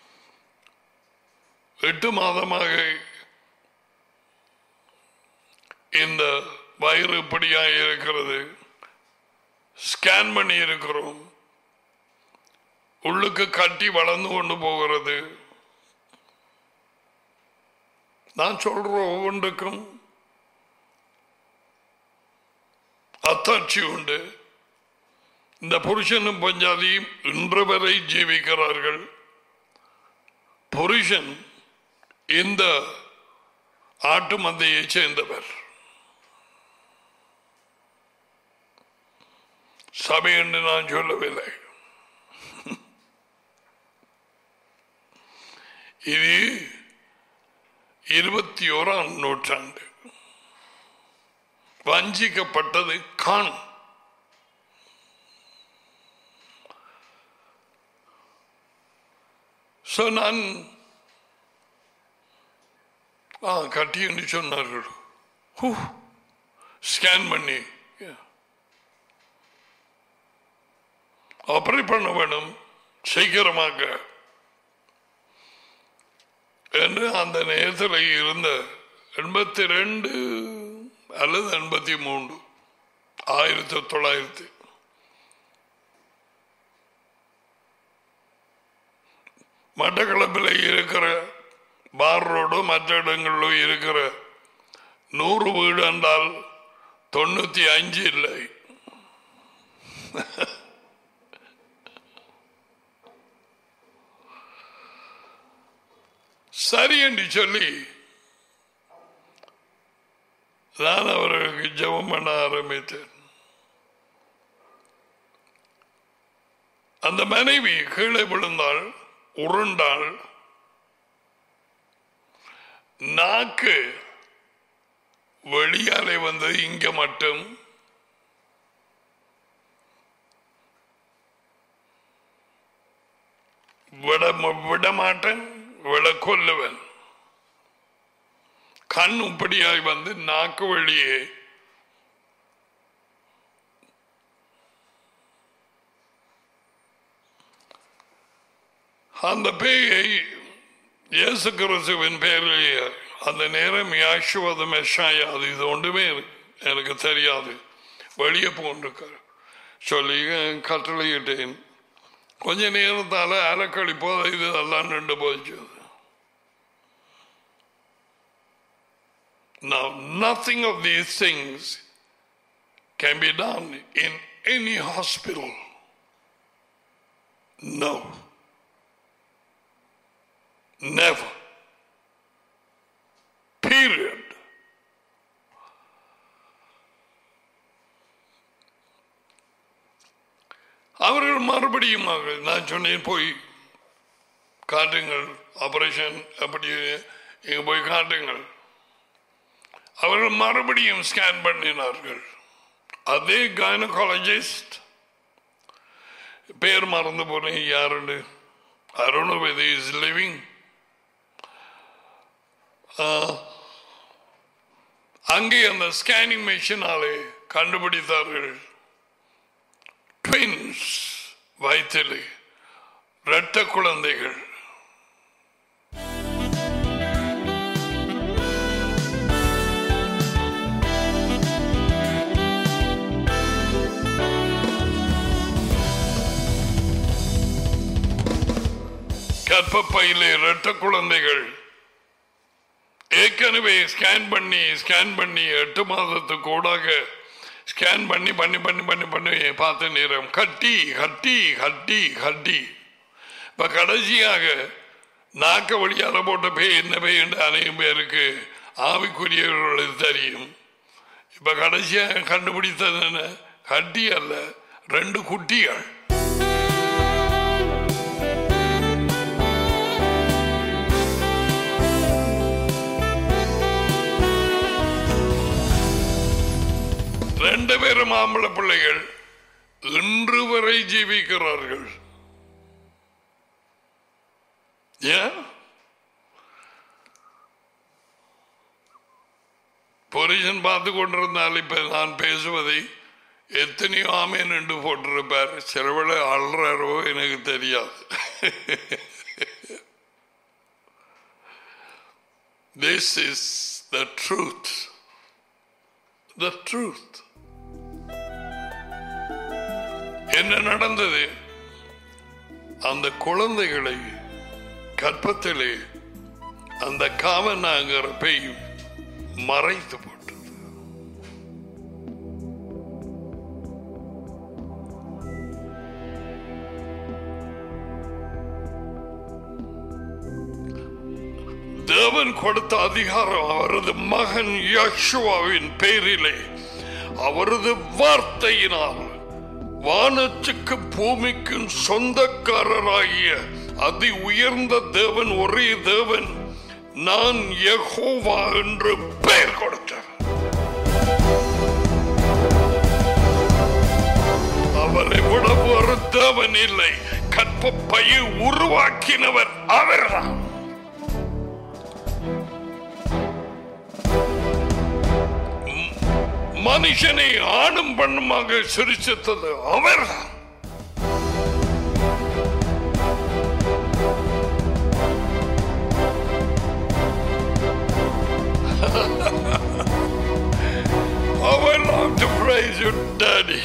எட்டு மாதமாக இந்த வயிறு இப்படியாக இருக்கிறது, ஸ்கேன் பண்ணி இருக்கிறோம், உள்ளுக்கு கட்டி வளர்ந்து கொண்டு போகிறது. நான் சொல்ற ஒவ்வொன்றுக்கும் அத்தாட்சி உண்டு. இந்த புருஷனும் பஞ்சாதியும் இன்று வரை ஜீவிக்கிறார்கள். புருஷன் இந்த ஆட்டு மந்தையை சேர்ந்தவர். சபை என்று நான் சொல்லவில்லை. இது இருபத்தி ஓராம் நூற்றாண்டு. வஞ்சிக்கப்பட்டது கான். நான் கட்டி என்று சொன்னார்கள். ஸ்கேன் பண்ணி ஆபரேட் பண்ண வேணும் சீக்கிரமாக என்று அந்த நேரத்தில் இருந்த எண்பத்தி ரெண்டு அல்லது எண்பத்தி மூன்று ஆயிரத்தி தொள்ளாயிரத்தி மட்டக்களப்பில் இருக்கிற பார் ரோடு மற்ற இடங்களிலும் இருக்கிற நூறு வீடு என்றால் தொண்ணூத்தி அஞ்சு இல்லை. சரி என்று சொல்லி நான் அவர்களுக்கு ஜெபம் பண்ண ஆரம்பித்தேன். அந்த மனைவி கீழே விழுந்தாள், உருண்டாள். நாக்கு வெளியாலே வந்து இங்க மட்டும் விட விடமாட்டேன், விட கொல்லுவன். கண் இப்படியாய் வந்து நாக்கு வெளியே அந்த பேயை இயேசு கிறிஸ்துவின் பேரிலேயே அந்த நேரம் யாஷுவது மெஷாயா அது இது ஒன்றுமே எனக்கு தெரியாது, வெளியே போன்றிருக்க சொல்லி கட்டளையிட்டேன். கொஞ்ச நேரத்தால அலக்களி போத இது எல்லாம் நின்று போச்சு. Now, nothing of these things can be done in any hospital. No. Never. Period. அவர்கள் மறுபடியும் நான் சொன்னேன், போய் காட்டுங்கள், ஆபரேஷன் அப்படி இங்க போய் காட்டுங்கள். அவர்கள் மறுபடியும் ஸ்கேன் பண்ணினார்கள். அதே கைனகாலஜிஸ்ட், பேர் மறந்து போனேன் யாருன்னு, I don't know whether he is living. அங்கே அந்த ஸ்கேனிங் மெஷினாலே கண்டுபிடித்தார்கள், ட்வின்ஸ், வயிற்றிலே இரட்ட குழந்தைகள். கர்ப்பப்பையிலே இரட்ட குழந்தைகள். ஏற்கனவே ஸ்கேன் பண்ணி ஸ்கேன் பண்ணி எட்டு மாதத்துக்கு கூடாக ஸ்கேன் பண்ணி பண்ணி பண்ணி பண்ணி பண்ணி பார்த்த நேரம் கட்டி கட்டி கட்டி கட்டி இப்ப கடைசியாக நாக்க வழியால போட்ட பேய் என்ன பேய் என்று அநேகம் பேருக்கு ஆவிக்குரியவர்களுக்கு தெரியும். இப்ப கடைசியாக கண்டுபிடித்தது என்ன? கட்டி அல்ல, ரெண்டு குட்டிகள். ரெண்டு பேரும் ஆம்பளை பிள்ளைகள் இன்று வரை ஜீவிக்கிறார்கள். ஏன்? புருஷன் பார்த்து கொண்டிருந்தால் இப்ப நான் பேசுவதை எத்தனையோ ஆமேன் என்று போட்டிருப்பார். சிலவேளை அல்றாரோ எனக்கு தெரியாது. This is the truth. The truth. என்ன நடந்தது? அந்த குழந்தைகளை கற்பத்திலே அந்த காமனாங்கிற பேய் மறைத்து போட்டது. தேவன் கொடுத்த அதிகாரம் அவரது மகன் யெகோவாவின் பேரிலே அவரது வார்த்தையினால் வானத்துக்கு பூமிக்கும் சொந்தக்காரராகிய அதி உயர்ந்த தேவன், ஒரே தேவன், நான் யெகோவா என்று பெயர் கொடுத்தார். அவரை விட ஒரு தேவன் இல்லை. கற்பப்பையை உருவாக்கினவர் அவர்தான். மனுஷனை ஆணும் பண்ணுமாக சிரிச்சது அவர்தான். I would love to praise your daddy.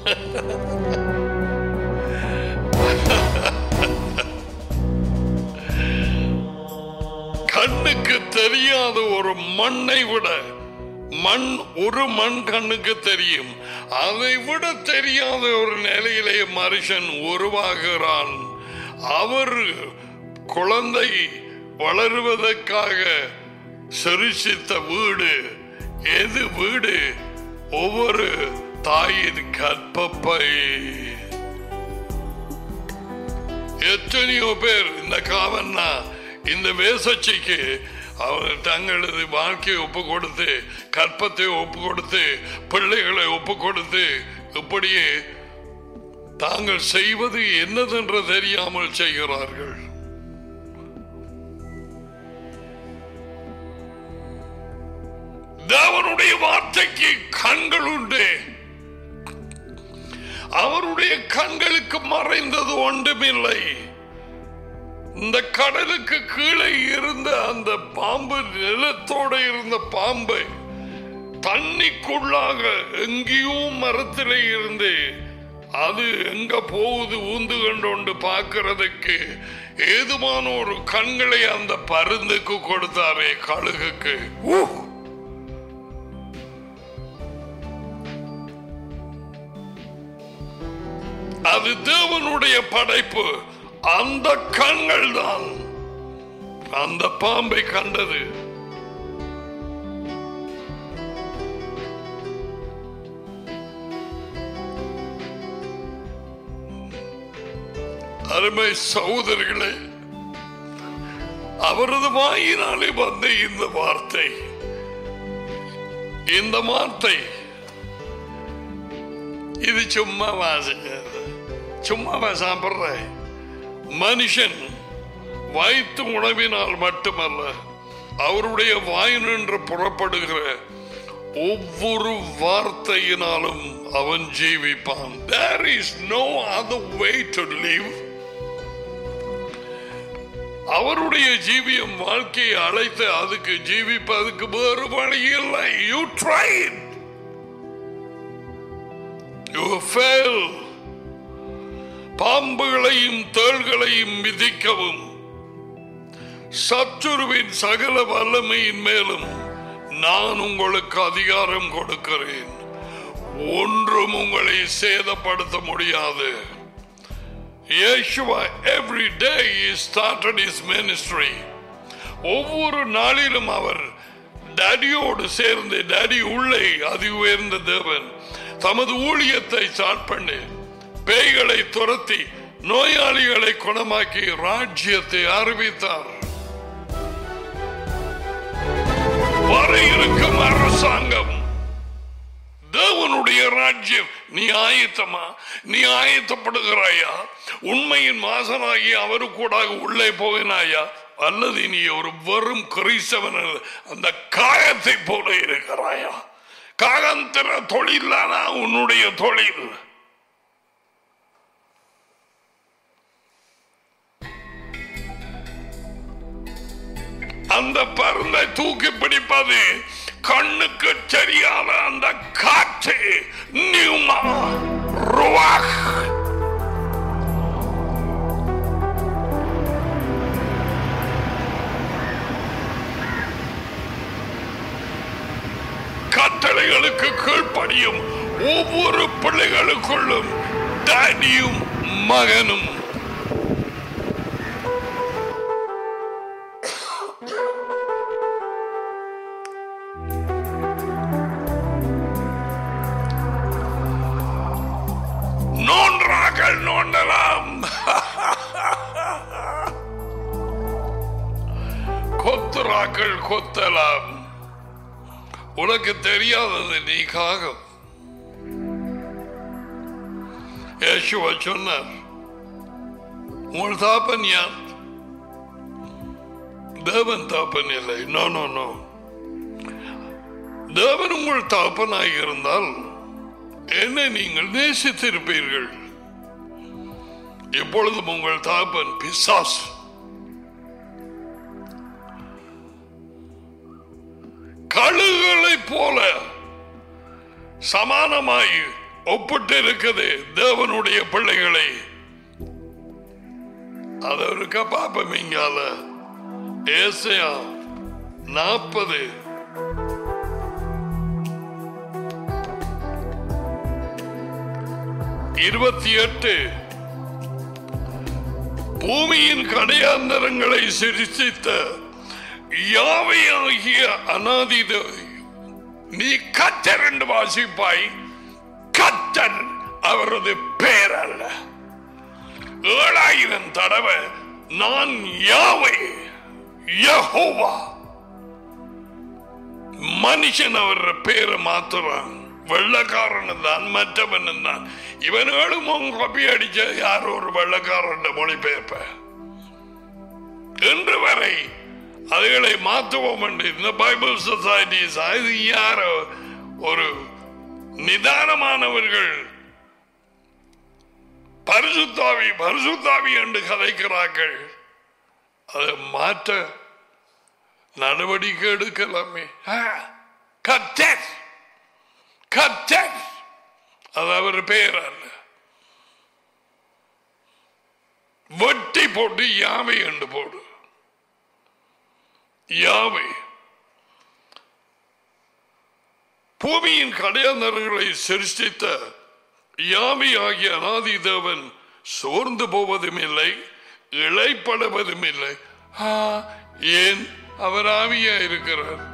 கண்ணுக்கு தெரியாத ஒரு மண்ணை விட மண் ஒரு மண் கண்ணுக்கு தெரியும். அதை விட தெரியாத ஒரு நிலையிலே மனுஷன் உருவாகிறான். அவர் குழந்தை வளருவதற்காக சிருஷ்டித்த வீடு எது? வீடு ஒவ்வொரு தாயின் கற்பப்பை. எத்தனையோ பேர் இந்த காவன்னா இந்த வேசச்சிக்கு அவர் தங்களது வாழ்க்கையை ஒப்பு கொடுத்து, கற்பத்தை ஒப்பு கொடுத்து, பிள்ளைகளை ஒப்பு கொடுத்து, இப்படியே தாங்கள் செய்வது என்னதென்று தெரியாமல் செய்கிறார்கள். தேவனுடைய வார்த்தைக்கு கண்கள் உண்டு. அவருடைய கண்களுக்கு மறைந்தது ஒன்றுமில்லை. இந்த கடலுக்கு கீழே இருந்த அந்த பாம்பு, நிலத்தோட இருந்த பாம்பு தண்ணிக்குள்ளாக எங்கேயோ மரத்திலே இருந்து அது எங்க போகுது ஊந்து கொண்டு பார்க்கிறதுக்கு ஏதுமான ஒரு கண்களை அந்த பருந்துக்கு கொடுத்தாரே, கழுகுக்கு. அது தேவனுடைய படைப்பு. அந்த கண்கள் தான் அந்த பாம்பை கண்டது. அருமை சகோதரர்களே, அவரது வாயினாலே வந்த இந்த வார்த்தை, இந்த வார்த்தை இது சும்மா வாசிங்க, சும்மா சாப்பிடுற மனுஷன் வயிற்று உணவினால் மட்டுமல்ல, அவருடைய வாயினின்று புறப்படுகிற ஒவ்வொரு வார்த்தையினாலும் அவன் ஜீவிப்பான். There is no other way to live. அவருடைய ஜீவியம் வாழ்க்கையை அழைத்து அதுக்கு ஜீவிப்பதற்கு வேறு வழி இல்லை. You tried, you failed. பாம்புகளையும் தேள்களையும் மிதிக்கவும் சத்துருவின் சகல வல்லமையின் மேலும் நான் உங்களுக்கு அதிகாரம் கொடுக்கிறேன், ஒன்றும் உங்களை சேதப்படுத்த முடியாது. Yeshua every day he started his ministry. ஒவ்வொரு நாளிலும் அவர் டாடியோடு சேர்ந்து, டாடி உள்ளே அதி உயர்ந்த தேவன், தமது ஊழியத்தை ஸ்டார்ட் பண்ணி பேய்களை துரத்தி நோயாளிகளை குணமாக்கி ராஜ்யத்தை அறிவித்தார். வர இருக்கும் அரசாங்கம் தேவனுடைய ராஜ்யம். நீ ஆயத்தமா? நீ ஆயத்தப்படுகிறாயா? உண்மையின் வாசனாகி அவரு கூட உள்ளே போகினாயா? அல்லது நீ ஒரு வெறும் கிறிஸ்தவன் அந்த காயத்தை போல இருக்கிறாயா? காகந்திர தொழிலானா உன்னுடைய தொழில்? அந்த பருந்தை தூக்கி பிடிப்பது கண்ணுக்கு சரியான அந்த காற்று நியூமா ருவாக். கட்டளைகளுக்கு கீழ்ப்படியும் ஒவ்வொரு பிள்ளைகளுக்குள்ளும் டாடியும் மகனும் நோன்றாக்கள் நோண்டலாம், கொத்துராக்கள் கொத்தலாம். உனக்கு தெரியாதது நீ காகம். யேசுவா சொன்னார், உங்கள் தாப்பன் யார்? தேவன் தாப்பன் இல்லை. நோ நோ நோ தேவன் உங்கள் தாப்பனாக இருந்தால் என்னை நீங்கள் நேசித்திருப்பீர்கள். எப்பொழுதும் உங்கள் தாப்பன் பிசாசு. கழுகுகளை போல சமானமாய் ஒப்பிட்டு இருக்குது தேவனுடைய பிள்ளைகளை. அதற்கு பாப்பம் இங்கால ஏசாயா நாற்பது இருபத்தி எட்டு பூமியின் கடையாந்தரங்களை சிருஷ்டித்த யாவையாகிய அநாதி நீ கர்த்தர் என்று வாசிப்பாய். கர்த்தர் அவரது பேர் அல்ல. ஏழாயிரம் தடவை நான் யாவை யெகோவா. மனுஷன் அவர் பேரை மாத்துறான். வெள்ளக்காரன் தான், மற்றவன் தான். இவனும் கப்பி அடிச்ச யாரோ ஒரு வெள்ளக்காரன் மொழிபெயர்ப்ப இன்று வரை அதுகளை மாற்றுவோம் என்று இந்த பைபிள் சொசைட்டிஸ் யாரோ ஒரு நிதானமானவர்கள் பரிசுத்தாவி பரிசுத்தாவி என்று கதைக்கிறார்கள். அதை மாற்ற நடவடிக்கை எடுக்கலாமே. கர்த்தர் கர்த்தர் அது அவர் பெயர் அல்ல. வெட்டி போட்டு யாவை என்று போடு. யாவை பூமியின் கடையாந்தரங்களை சிருஷ்டித்த யாவி ஆகிய அனாதி தேவன் சோர்ந்து போவதும் இல்லை, இளைப்படுவதும் இல்லை. ஏன்? அவர் ஆவியா இருக்கிறார்.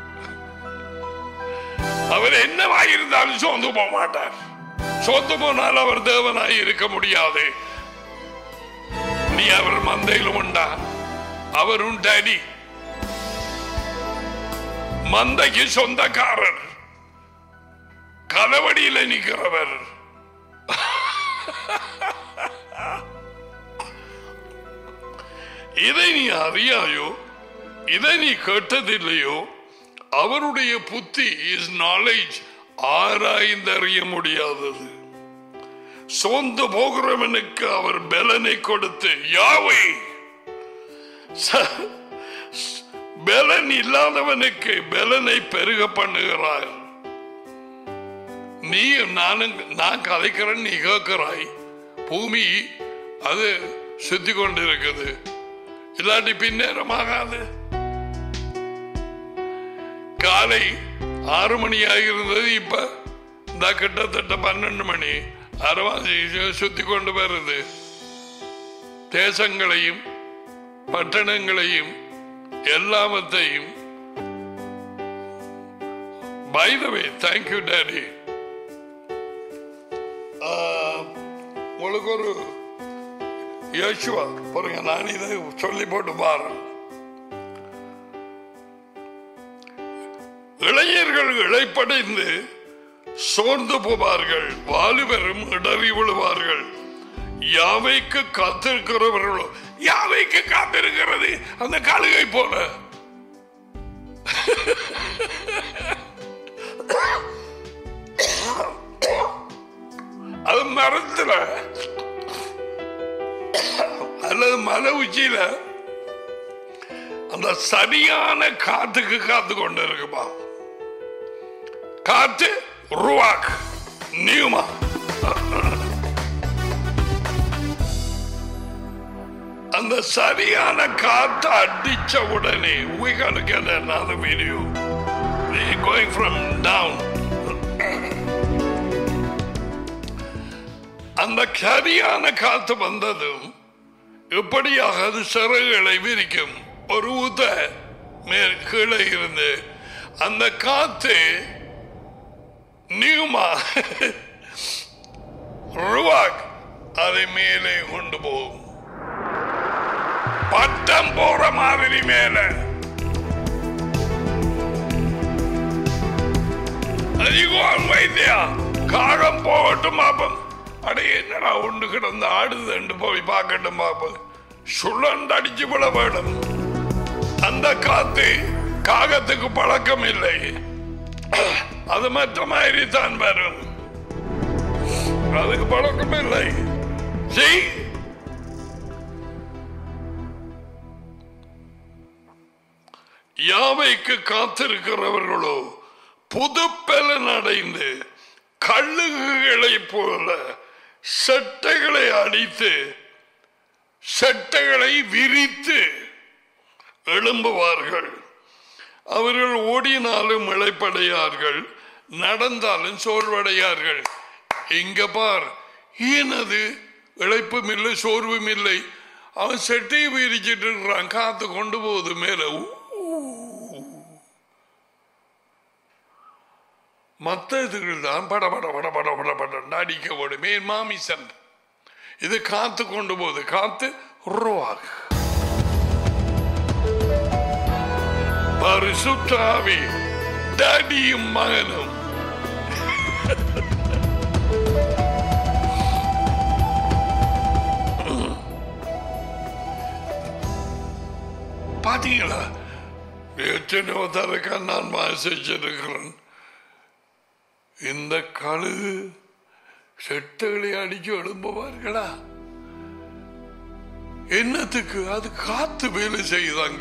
அவர் என்னவாயிருந்தாலும் சோர்ந்து போக மாட்டார். சோர்ந்து போனால் அவர் தேவனாய் இருக்க முடியாது. நீ அவர் மந்தையிலும் உண்டா? அவர் உண்டாடி மந்தைக்கு சொந்தக்காரர், கலவடியில் நிற்கிறவர். இதை நீ அறியாயோ? இதை நீ கேட்டதில்லையோ? அவருடைய புத்தி இஸ் நாலேஜ் ஆராய்ந்தறிய முடியாதது. சோர்ந்து போகிறவனுக்கு அவர் பலனை கொடுத்து, யாவே பலன் இல்லாதவனுக்கு பலனை பெருக பண்ணுகிறார். நீ நானும் நான் கதைக்கிறேன், நீ கேட்கிறாய். பூமி அது சுத்தி கொண்டிருக்குது, இல்லாட்டி பின்னேரமாகாது. காலை ஆறு மணி ஆகிருந்தது, இப்ப இந்த கிட்டத்தட்ட பன்னெண்டு மணி அரவாசி சுத்தி கொண்டு வருது. தேசங்களையும் பட்டணங்களையும் எல்லாமத்தையும். By the way, thank you daddy. உங்களுக்கு ஒரு யோசுவா பாருங்க, நான் இதை சொல்லி போட்டு பாரு. இளைஞர்கள் இழைப்படைந்து சோர்ந்து போவார்கள், வாலிபரும் இடறி விழுவார்கள். யாவைக்கு காத்திருக்கிறவர்களோ, யாவைக்கு காத்திருக்கிறது அந்த கழுகை போல. அது மரத்துல அல்லது மலை உச்சியில அந்த சரியான காத்துக்கு காத்து கொண்டு இருக்குப்பா. காத்து ருவாக் நியூமா. அந்த சரியான காத்து அடிச்ச உடனே we gotta get another video. We're going from down. அந்த சரியான காத்து வந்ததும் எப்படியாக அது சிறகுகளை விரிக்கும். ஒரு ஊத மேல் கீழே இருந்து அந்த காத்து நியூமா ருவாக் அதை மேலே கொண்டு போகும். பட்டம் போற மாதிரி மேல அதிகம் வைத்தியா காகம் போகட்டும் பாப்பம். அட என்னடா ஒன்று கிடந்த ஆடுது போய் பார்க்கட்டும் பாப்போம். சுழண்டு அடிச்சு விட வேணும். அந்த காத்து காகத்துக்கு பழக்கம் இல்லை, அது மற்ற மாதிரி தான் வரும். அதுக்கு பழக்கம் இல்லை. யாவைக்கு காத்திருக்கிறவர்களோ புது பலன் அடைந்து கழுகுகளை போல செட்டைகளை அடித்து செட்டைகளை விரித்து எழும்புவார்கள். அவர்கள் ஓடினாலும் இளைப்படையார்கள், நடந்தாலும் சோர்வடையார்கள். இங்க பார், ஏனது இழைப்பும் இல்லை சோர்வும் இல்லை. அவன் செட்டையை விரிச்சிட்டு இருக்கிறான், காத்து கொண்டு போகுது மேல. மற்ற இதுகள் தான் பட பட பட பட பட பட அடிக்க ஓடுமே மாமிசம். இது காத்து கொண்டு போகுது. காத்து ருவாக் பரிசுத்த ஆவி, டாடியும் மகனும். பாத்தீங்களா எத்தனையோ தரக்க நான் வாசிச்சிருக்கிறேன். இந்த கழுகு செட்டுகளை அடிச்சு எழும்புவார்களா? என்னத்துக்கு? அது காத்து வேலை செய்யுதாங்க.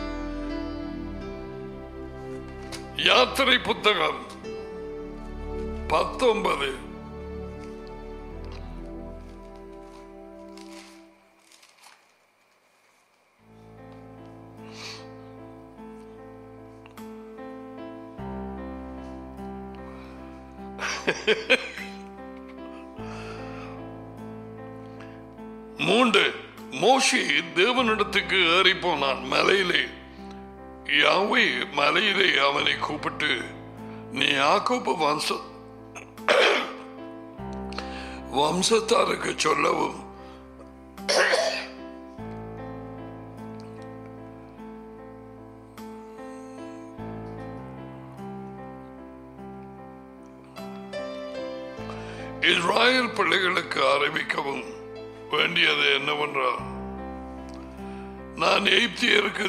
யாத்திரை புத்தகம் பத்தொன்பது மூன்று, மோசே தேவனிடத்துக்கு ஏறி போனான் மலையிலே. யாவே மலையிலே அவனை கூப்பிட்டு, நீ யாக்கோபு வம்ச வம்சத்தாருக்கு சொல்லவும் இஸ்ராயல் பிள்ளைகளுக்கு அறிவிக்கவும் வேண்டியது என்னவென்றால், நான் எகிப்தியருக்கு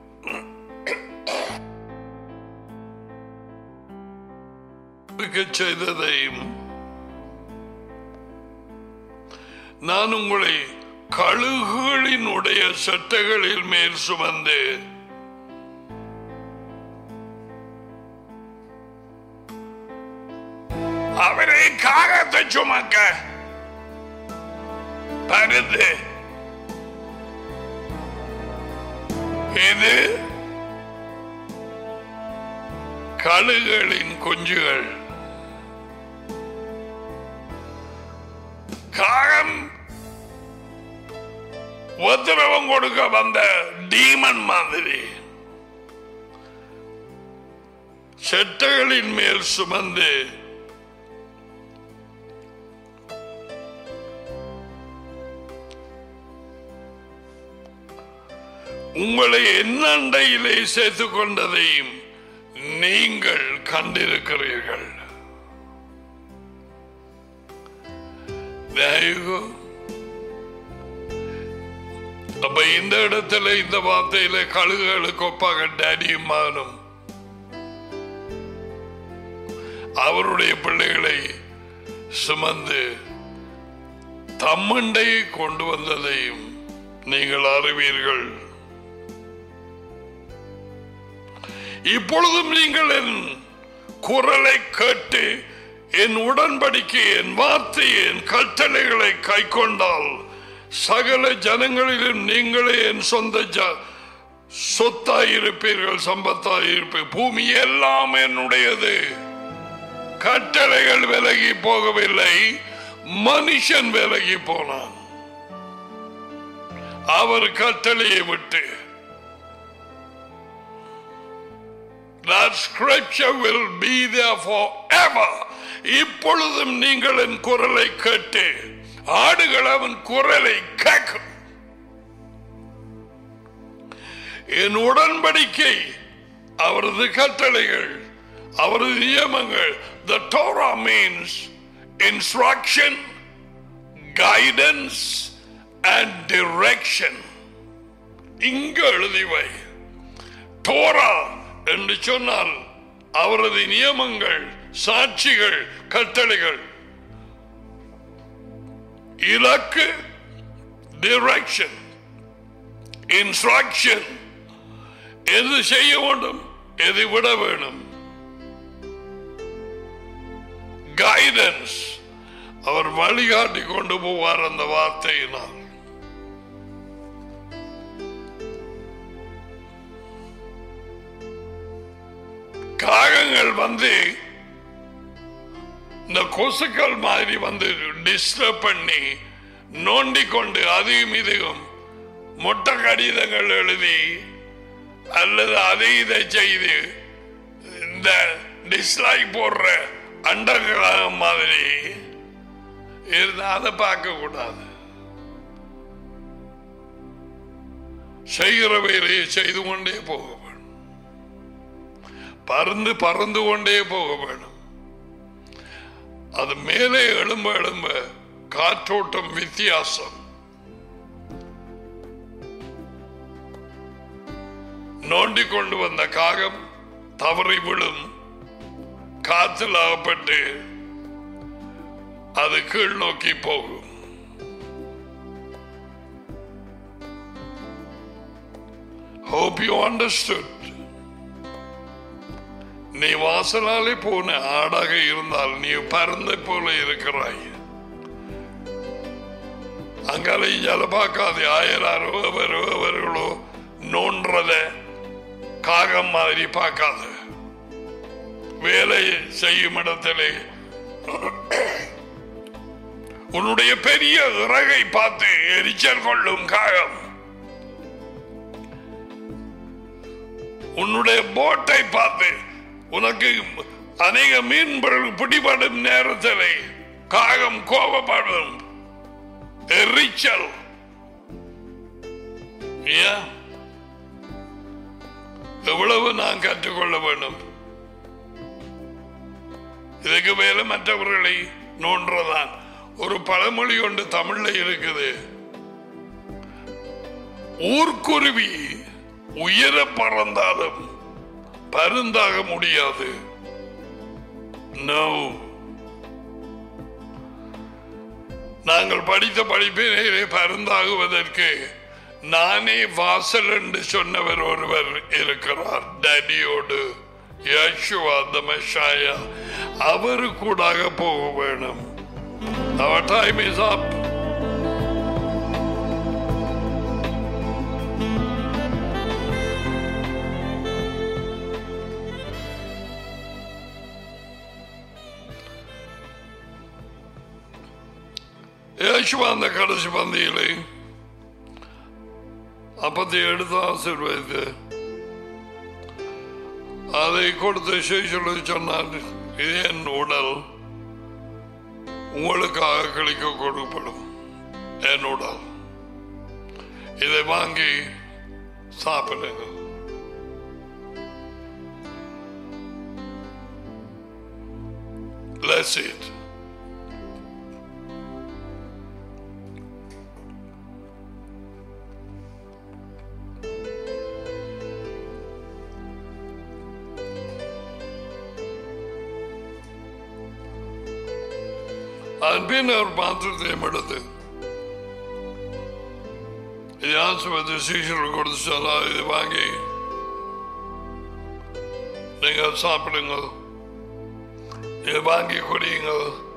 செய்ததையும் நான் உங்களை கழுகுகளினுடைய சட்டைகளில் மேல் சுமந்து அவரை காகத்தை சுமக்க பருது இது கழுகுகளின் குஞ்சுகள். காகம் உத்தரவம் கொடுக்க வந்த டீமன் மாதிரி செட்டைகளின் மேல் சுமந்து உங்களை என்னண்டையிலே சேர்த்துக் கொண்டதையும் நீங்கள் கண்டிருக்கிறீர்கள். அப்ப இந்த இடத்துல இந்த வார்த்தையில கழுகுகளுக்கு ஒப்பாக டேடியும் மகனும் அவருடைய பிள்ளைகளை சுமந்து தம்மண்டையை கொண்டு வந்ததையும் நீங்கள் அறிவீர்கள். இப்பொழுதும் நீங்கள் என் குரலை கேட்டு என் உடன்படிக்கை, என் வார்த்தை, என் கட்டளைகளை கை கொண்டால் சகல ஜனங்களிலும் நீங்களே என் சொந்த சொத்தாயிருப்பீர்கள், சம்பத்தாயிருப்பீர்கள். பூமி எல்லாம் என்னுடையது. கட்டளைகள் விலகி போகவில்லை, மனுஷன் விலகி போனான் அவர் கட்டளையை விட்டு. That scripture will be there forever. இப்பொழுதும் நீங்கள் என் குரலை கேட்டு, ஆடுகள் அவன் குரலை கேட்கும். என் உடன்படிக்கை, அவரது கட்டளைகள், அவரது நியமங்கள். The Torah means instruction, guidance and direction. இங்கு எழுதிவை Torah என்று சொன்னால் அவரது நியமங்கள், சாட்சிகள், கட்டளைகள். இலக்கு டிரெக்ஷன், இன்ஸ்ட்ரக்ஷன், எது செய்ய வேண்டும், எது விட வேண்டும். கைடன்ஸ், அவர் வழிகாட்டி கொண்டு போவார் அந்த வார்த்தையினால். காகங்கள் வந்து இந்த கொசுக்கள் மாதிரி வந்து டிஸ்டர்ப் பண்ணி நோண்டி கொண்டு அதையும் இதையும் மொட்டை கடிதங்கள் எழுதி அல்லது அதை இதை செய்து இந்த டிஸ்லைக் போடுற அண்டகிரகம் மாதிரி இருந்தா அதை பார்க்க கூடாது. செய்கிற வேலையை செய்து கொண்டே போக வேண்டும். பறந்து பறந்து கொண்டே போக வேண்டும். அது மேலே எழும்ப எழும்ப காற்றோட்டம் வித்தியாசம். நோண்டி கொண்டு வந்த காகம் தவறி விழும், காற்றில் அகப்பட்டு அது கீழ் நோக்கி போகும். Hope you understood. நீ வாசலாலே போன ஆடாக இருந்தால் நீ பறந்த போல இருக்கிறாய். அங்கால இஞ்சால பார்க்காது. ஆயிராரோ அவரோ அவர்களோ நோன்றத காகம் மாதிரி பார்க்காது. வேலை செய்யும் இடத்திலே உன்னுடைய பெரிய இறகை பார்த்து எரிச்சல் கொள்ளும் காகம், உன்னுடைய போட்டை பார்த்து உனக்கு அநேக மீன்கள் பிடிபடும் நேரத்தில் காகம் கோபப்படும். எரிச்சல். எவ்வளவு நான் கற்றுக்கொள்ள வேண்டும். இதுக்கு மேல மற்றவர்களை நோன்றதான். ஒரு பழமொழி ஒன்று தமிழ்ல இருக்குது. ஊர்க்குருவி உயர பறந்தாலும் பருந்தாக முடியாது. நோ. நாங்கள் படித்த படிப்பினை பருந்தாகுவதற்கு நானே வாசல் என்று சொன்னவர் ஒருவர் இருக்கிறார். டேடியோடு யேசுவா தி மெஷாயா. அவரு கூடாக போக வேணும். Our time is up. Yeshua அந்த கடைசி பந்தியிலே அப்பத்தை எடுத்து ஆசீர்வதித்து அதை கொடுத்து சீஷர்களுக்கு சொன்னார், இது என் உடல், உங்களுக்காக கழிக்க கொடுக்கப்படும் என் உடல். இதை வாங்கி சாப்பிடுங்க. Bless it. அன்பின் அவர் பாத்திரத்தையும் எடுத்து இது ஆசிர்வாத சீஷர்கள் கொடுத்து சொன்னா, இது வாங்கி நீங்க சாப்பிடுங்க, இது வாங்கி குடியுங்க,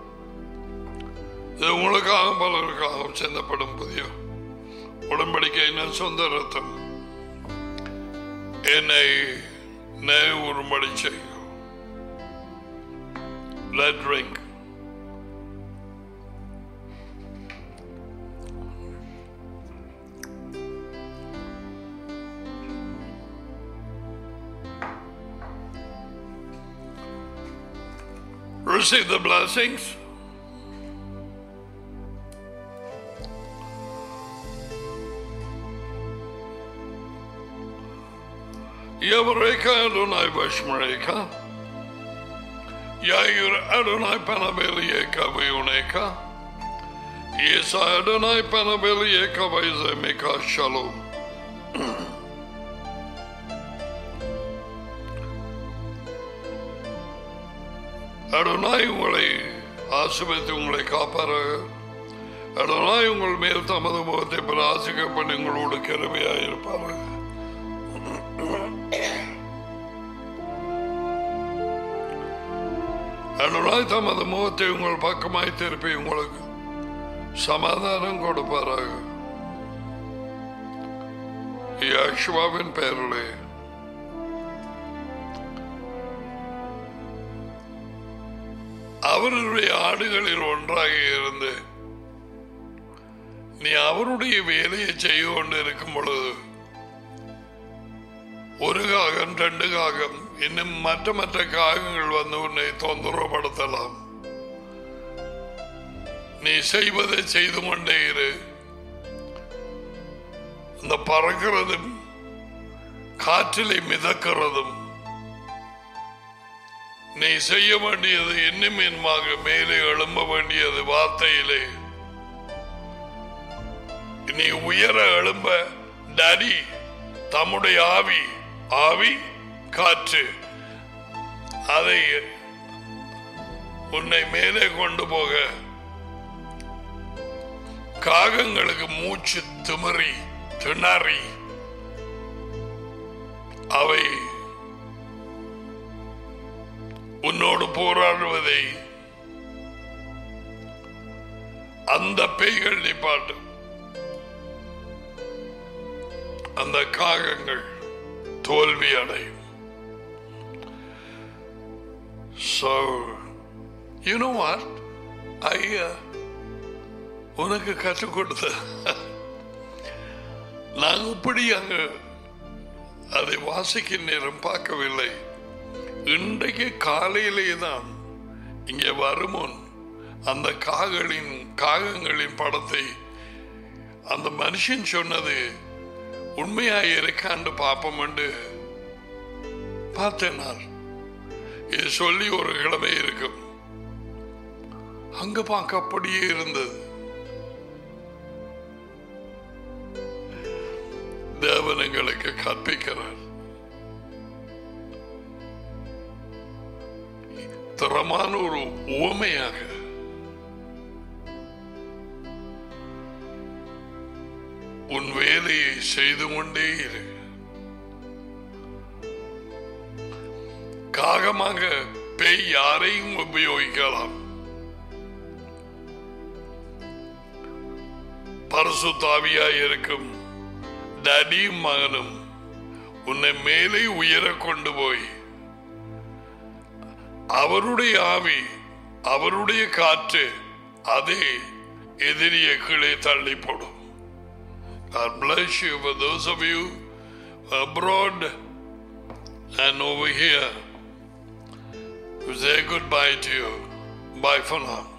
இது உங்களுக்காக பலருக்காக சிந்தப்படும் புதிய உடன்படிக்கையின் சொந்த ரத்தம். என்னை நினைவுறும்படி செய்யுங்க. Let's drink. Receive the blessings. Yavreka Adonai Vashmareka. Yair Adonai Panabelieka Vayuneka. Yes Adonai Panabelieka Vayzemeka Shalom. அடோனாய் உங்களை ஆசீர்வதித்து உங்களை காப்பாராக. அடோனாய் உங்கள் மேல் தமது முகத்தை பிரகாசிக்க பண்ணி உங்களோடு கிருபையாக இருப்பார்கள். அடோனாய் தமது முகத்தை உங்கள் பக்கமாய் திருப்பி உங்களுக்கு சமாதானம் கொடுப்பாராக. யேசுவின் பெயரிலே அவருடைய ஆடுகளில் ஒன்றாக இருந்து நீ அவருடைய வேலையை செய்து கொண்டு இருக்கும் பொழுது ஒரு காகம் ரெண்டு காகம் இன்னும் மற்ற மற்ற காகங்கள் வந்து உன்னை தொந்தரவுபடுத்தலாம். நீ செய்வதை செய்து கொண்டே இரு. அந்த பறக்கிறதும் காற்றிலே மிதக்கிறதும் நீ செய்ய வேண்டியது இன்னும் இன்னமாக மேலே எழும்ப வேண்டியது வார்த்தையிலே. நீ உயர எழும்ப டாடி தம்முடைய ஆவி ஆவி காற்று அதை உன்னை மேலே கொண்டு போக காகங்களுக்கு மூச்சு திமறி திணறி அவை உன்னோடு போராடுவதை அந்த பேய்கள் நிப்பாட்டு. அந்த காகங்கள் தோல்வி அடையும். So, you know what? I uh, உனக்கு கற்றுக் கொடுத்த நான் இப்படி அங்க அதை வாசிக்கும் நேரம் பார்க்கவில்லை. இன்றைக்கு காலையிலே தான் இங்கே வருமுன் அந்த காகளின் காகங்களின் படத்தை அந்த மனுஷன் சொன்னது உண்மையாக இருக்காண்டு பார்ப்போம் என்று பார்த்தேன். நான் இது சொல்லி ஒரு கிழமை இருக்கும். அங்க பார்க்க அப்படியே இருந்தது. தேவனங்களுக்கு கற்பிக்கிறார். தரமான ஒரு உவமையாக உன் வேலையை செய்து கொண்டே இரு. காகமாக பேய் யாரையும் உபயோகிக்கலாம். பரிசுத்தாவியாய் இருக்கும் டடியும் மகனும் உன்னை மேலே உயர கொண்டு போய் அவருடைய ஆவி அவருடைய காற்று அதே எதிரிய கீழே தள்ளி போடும். God bless you for those of you abroad and over here. We say goodbye to you. Bye for now.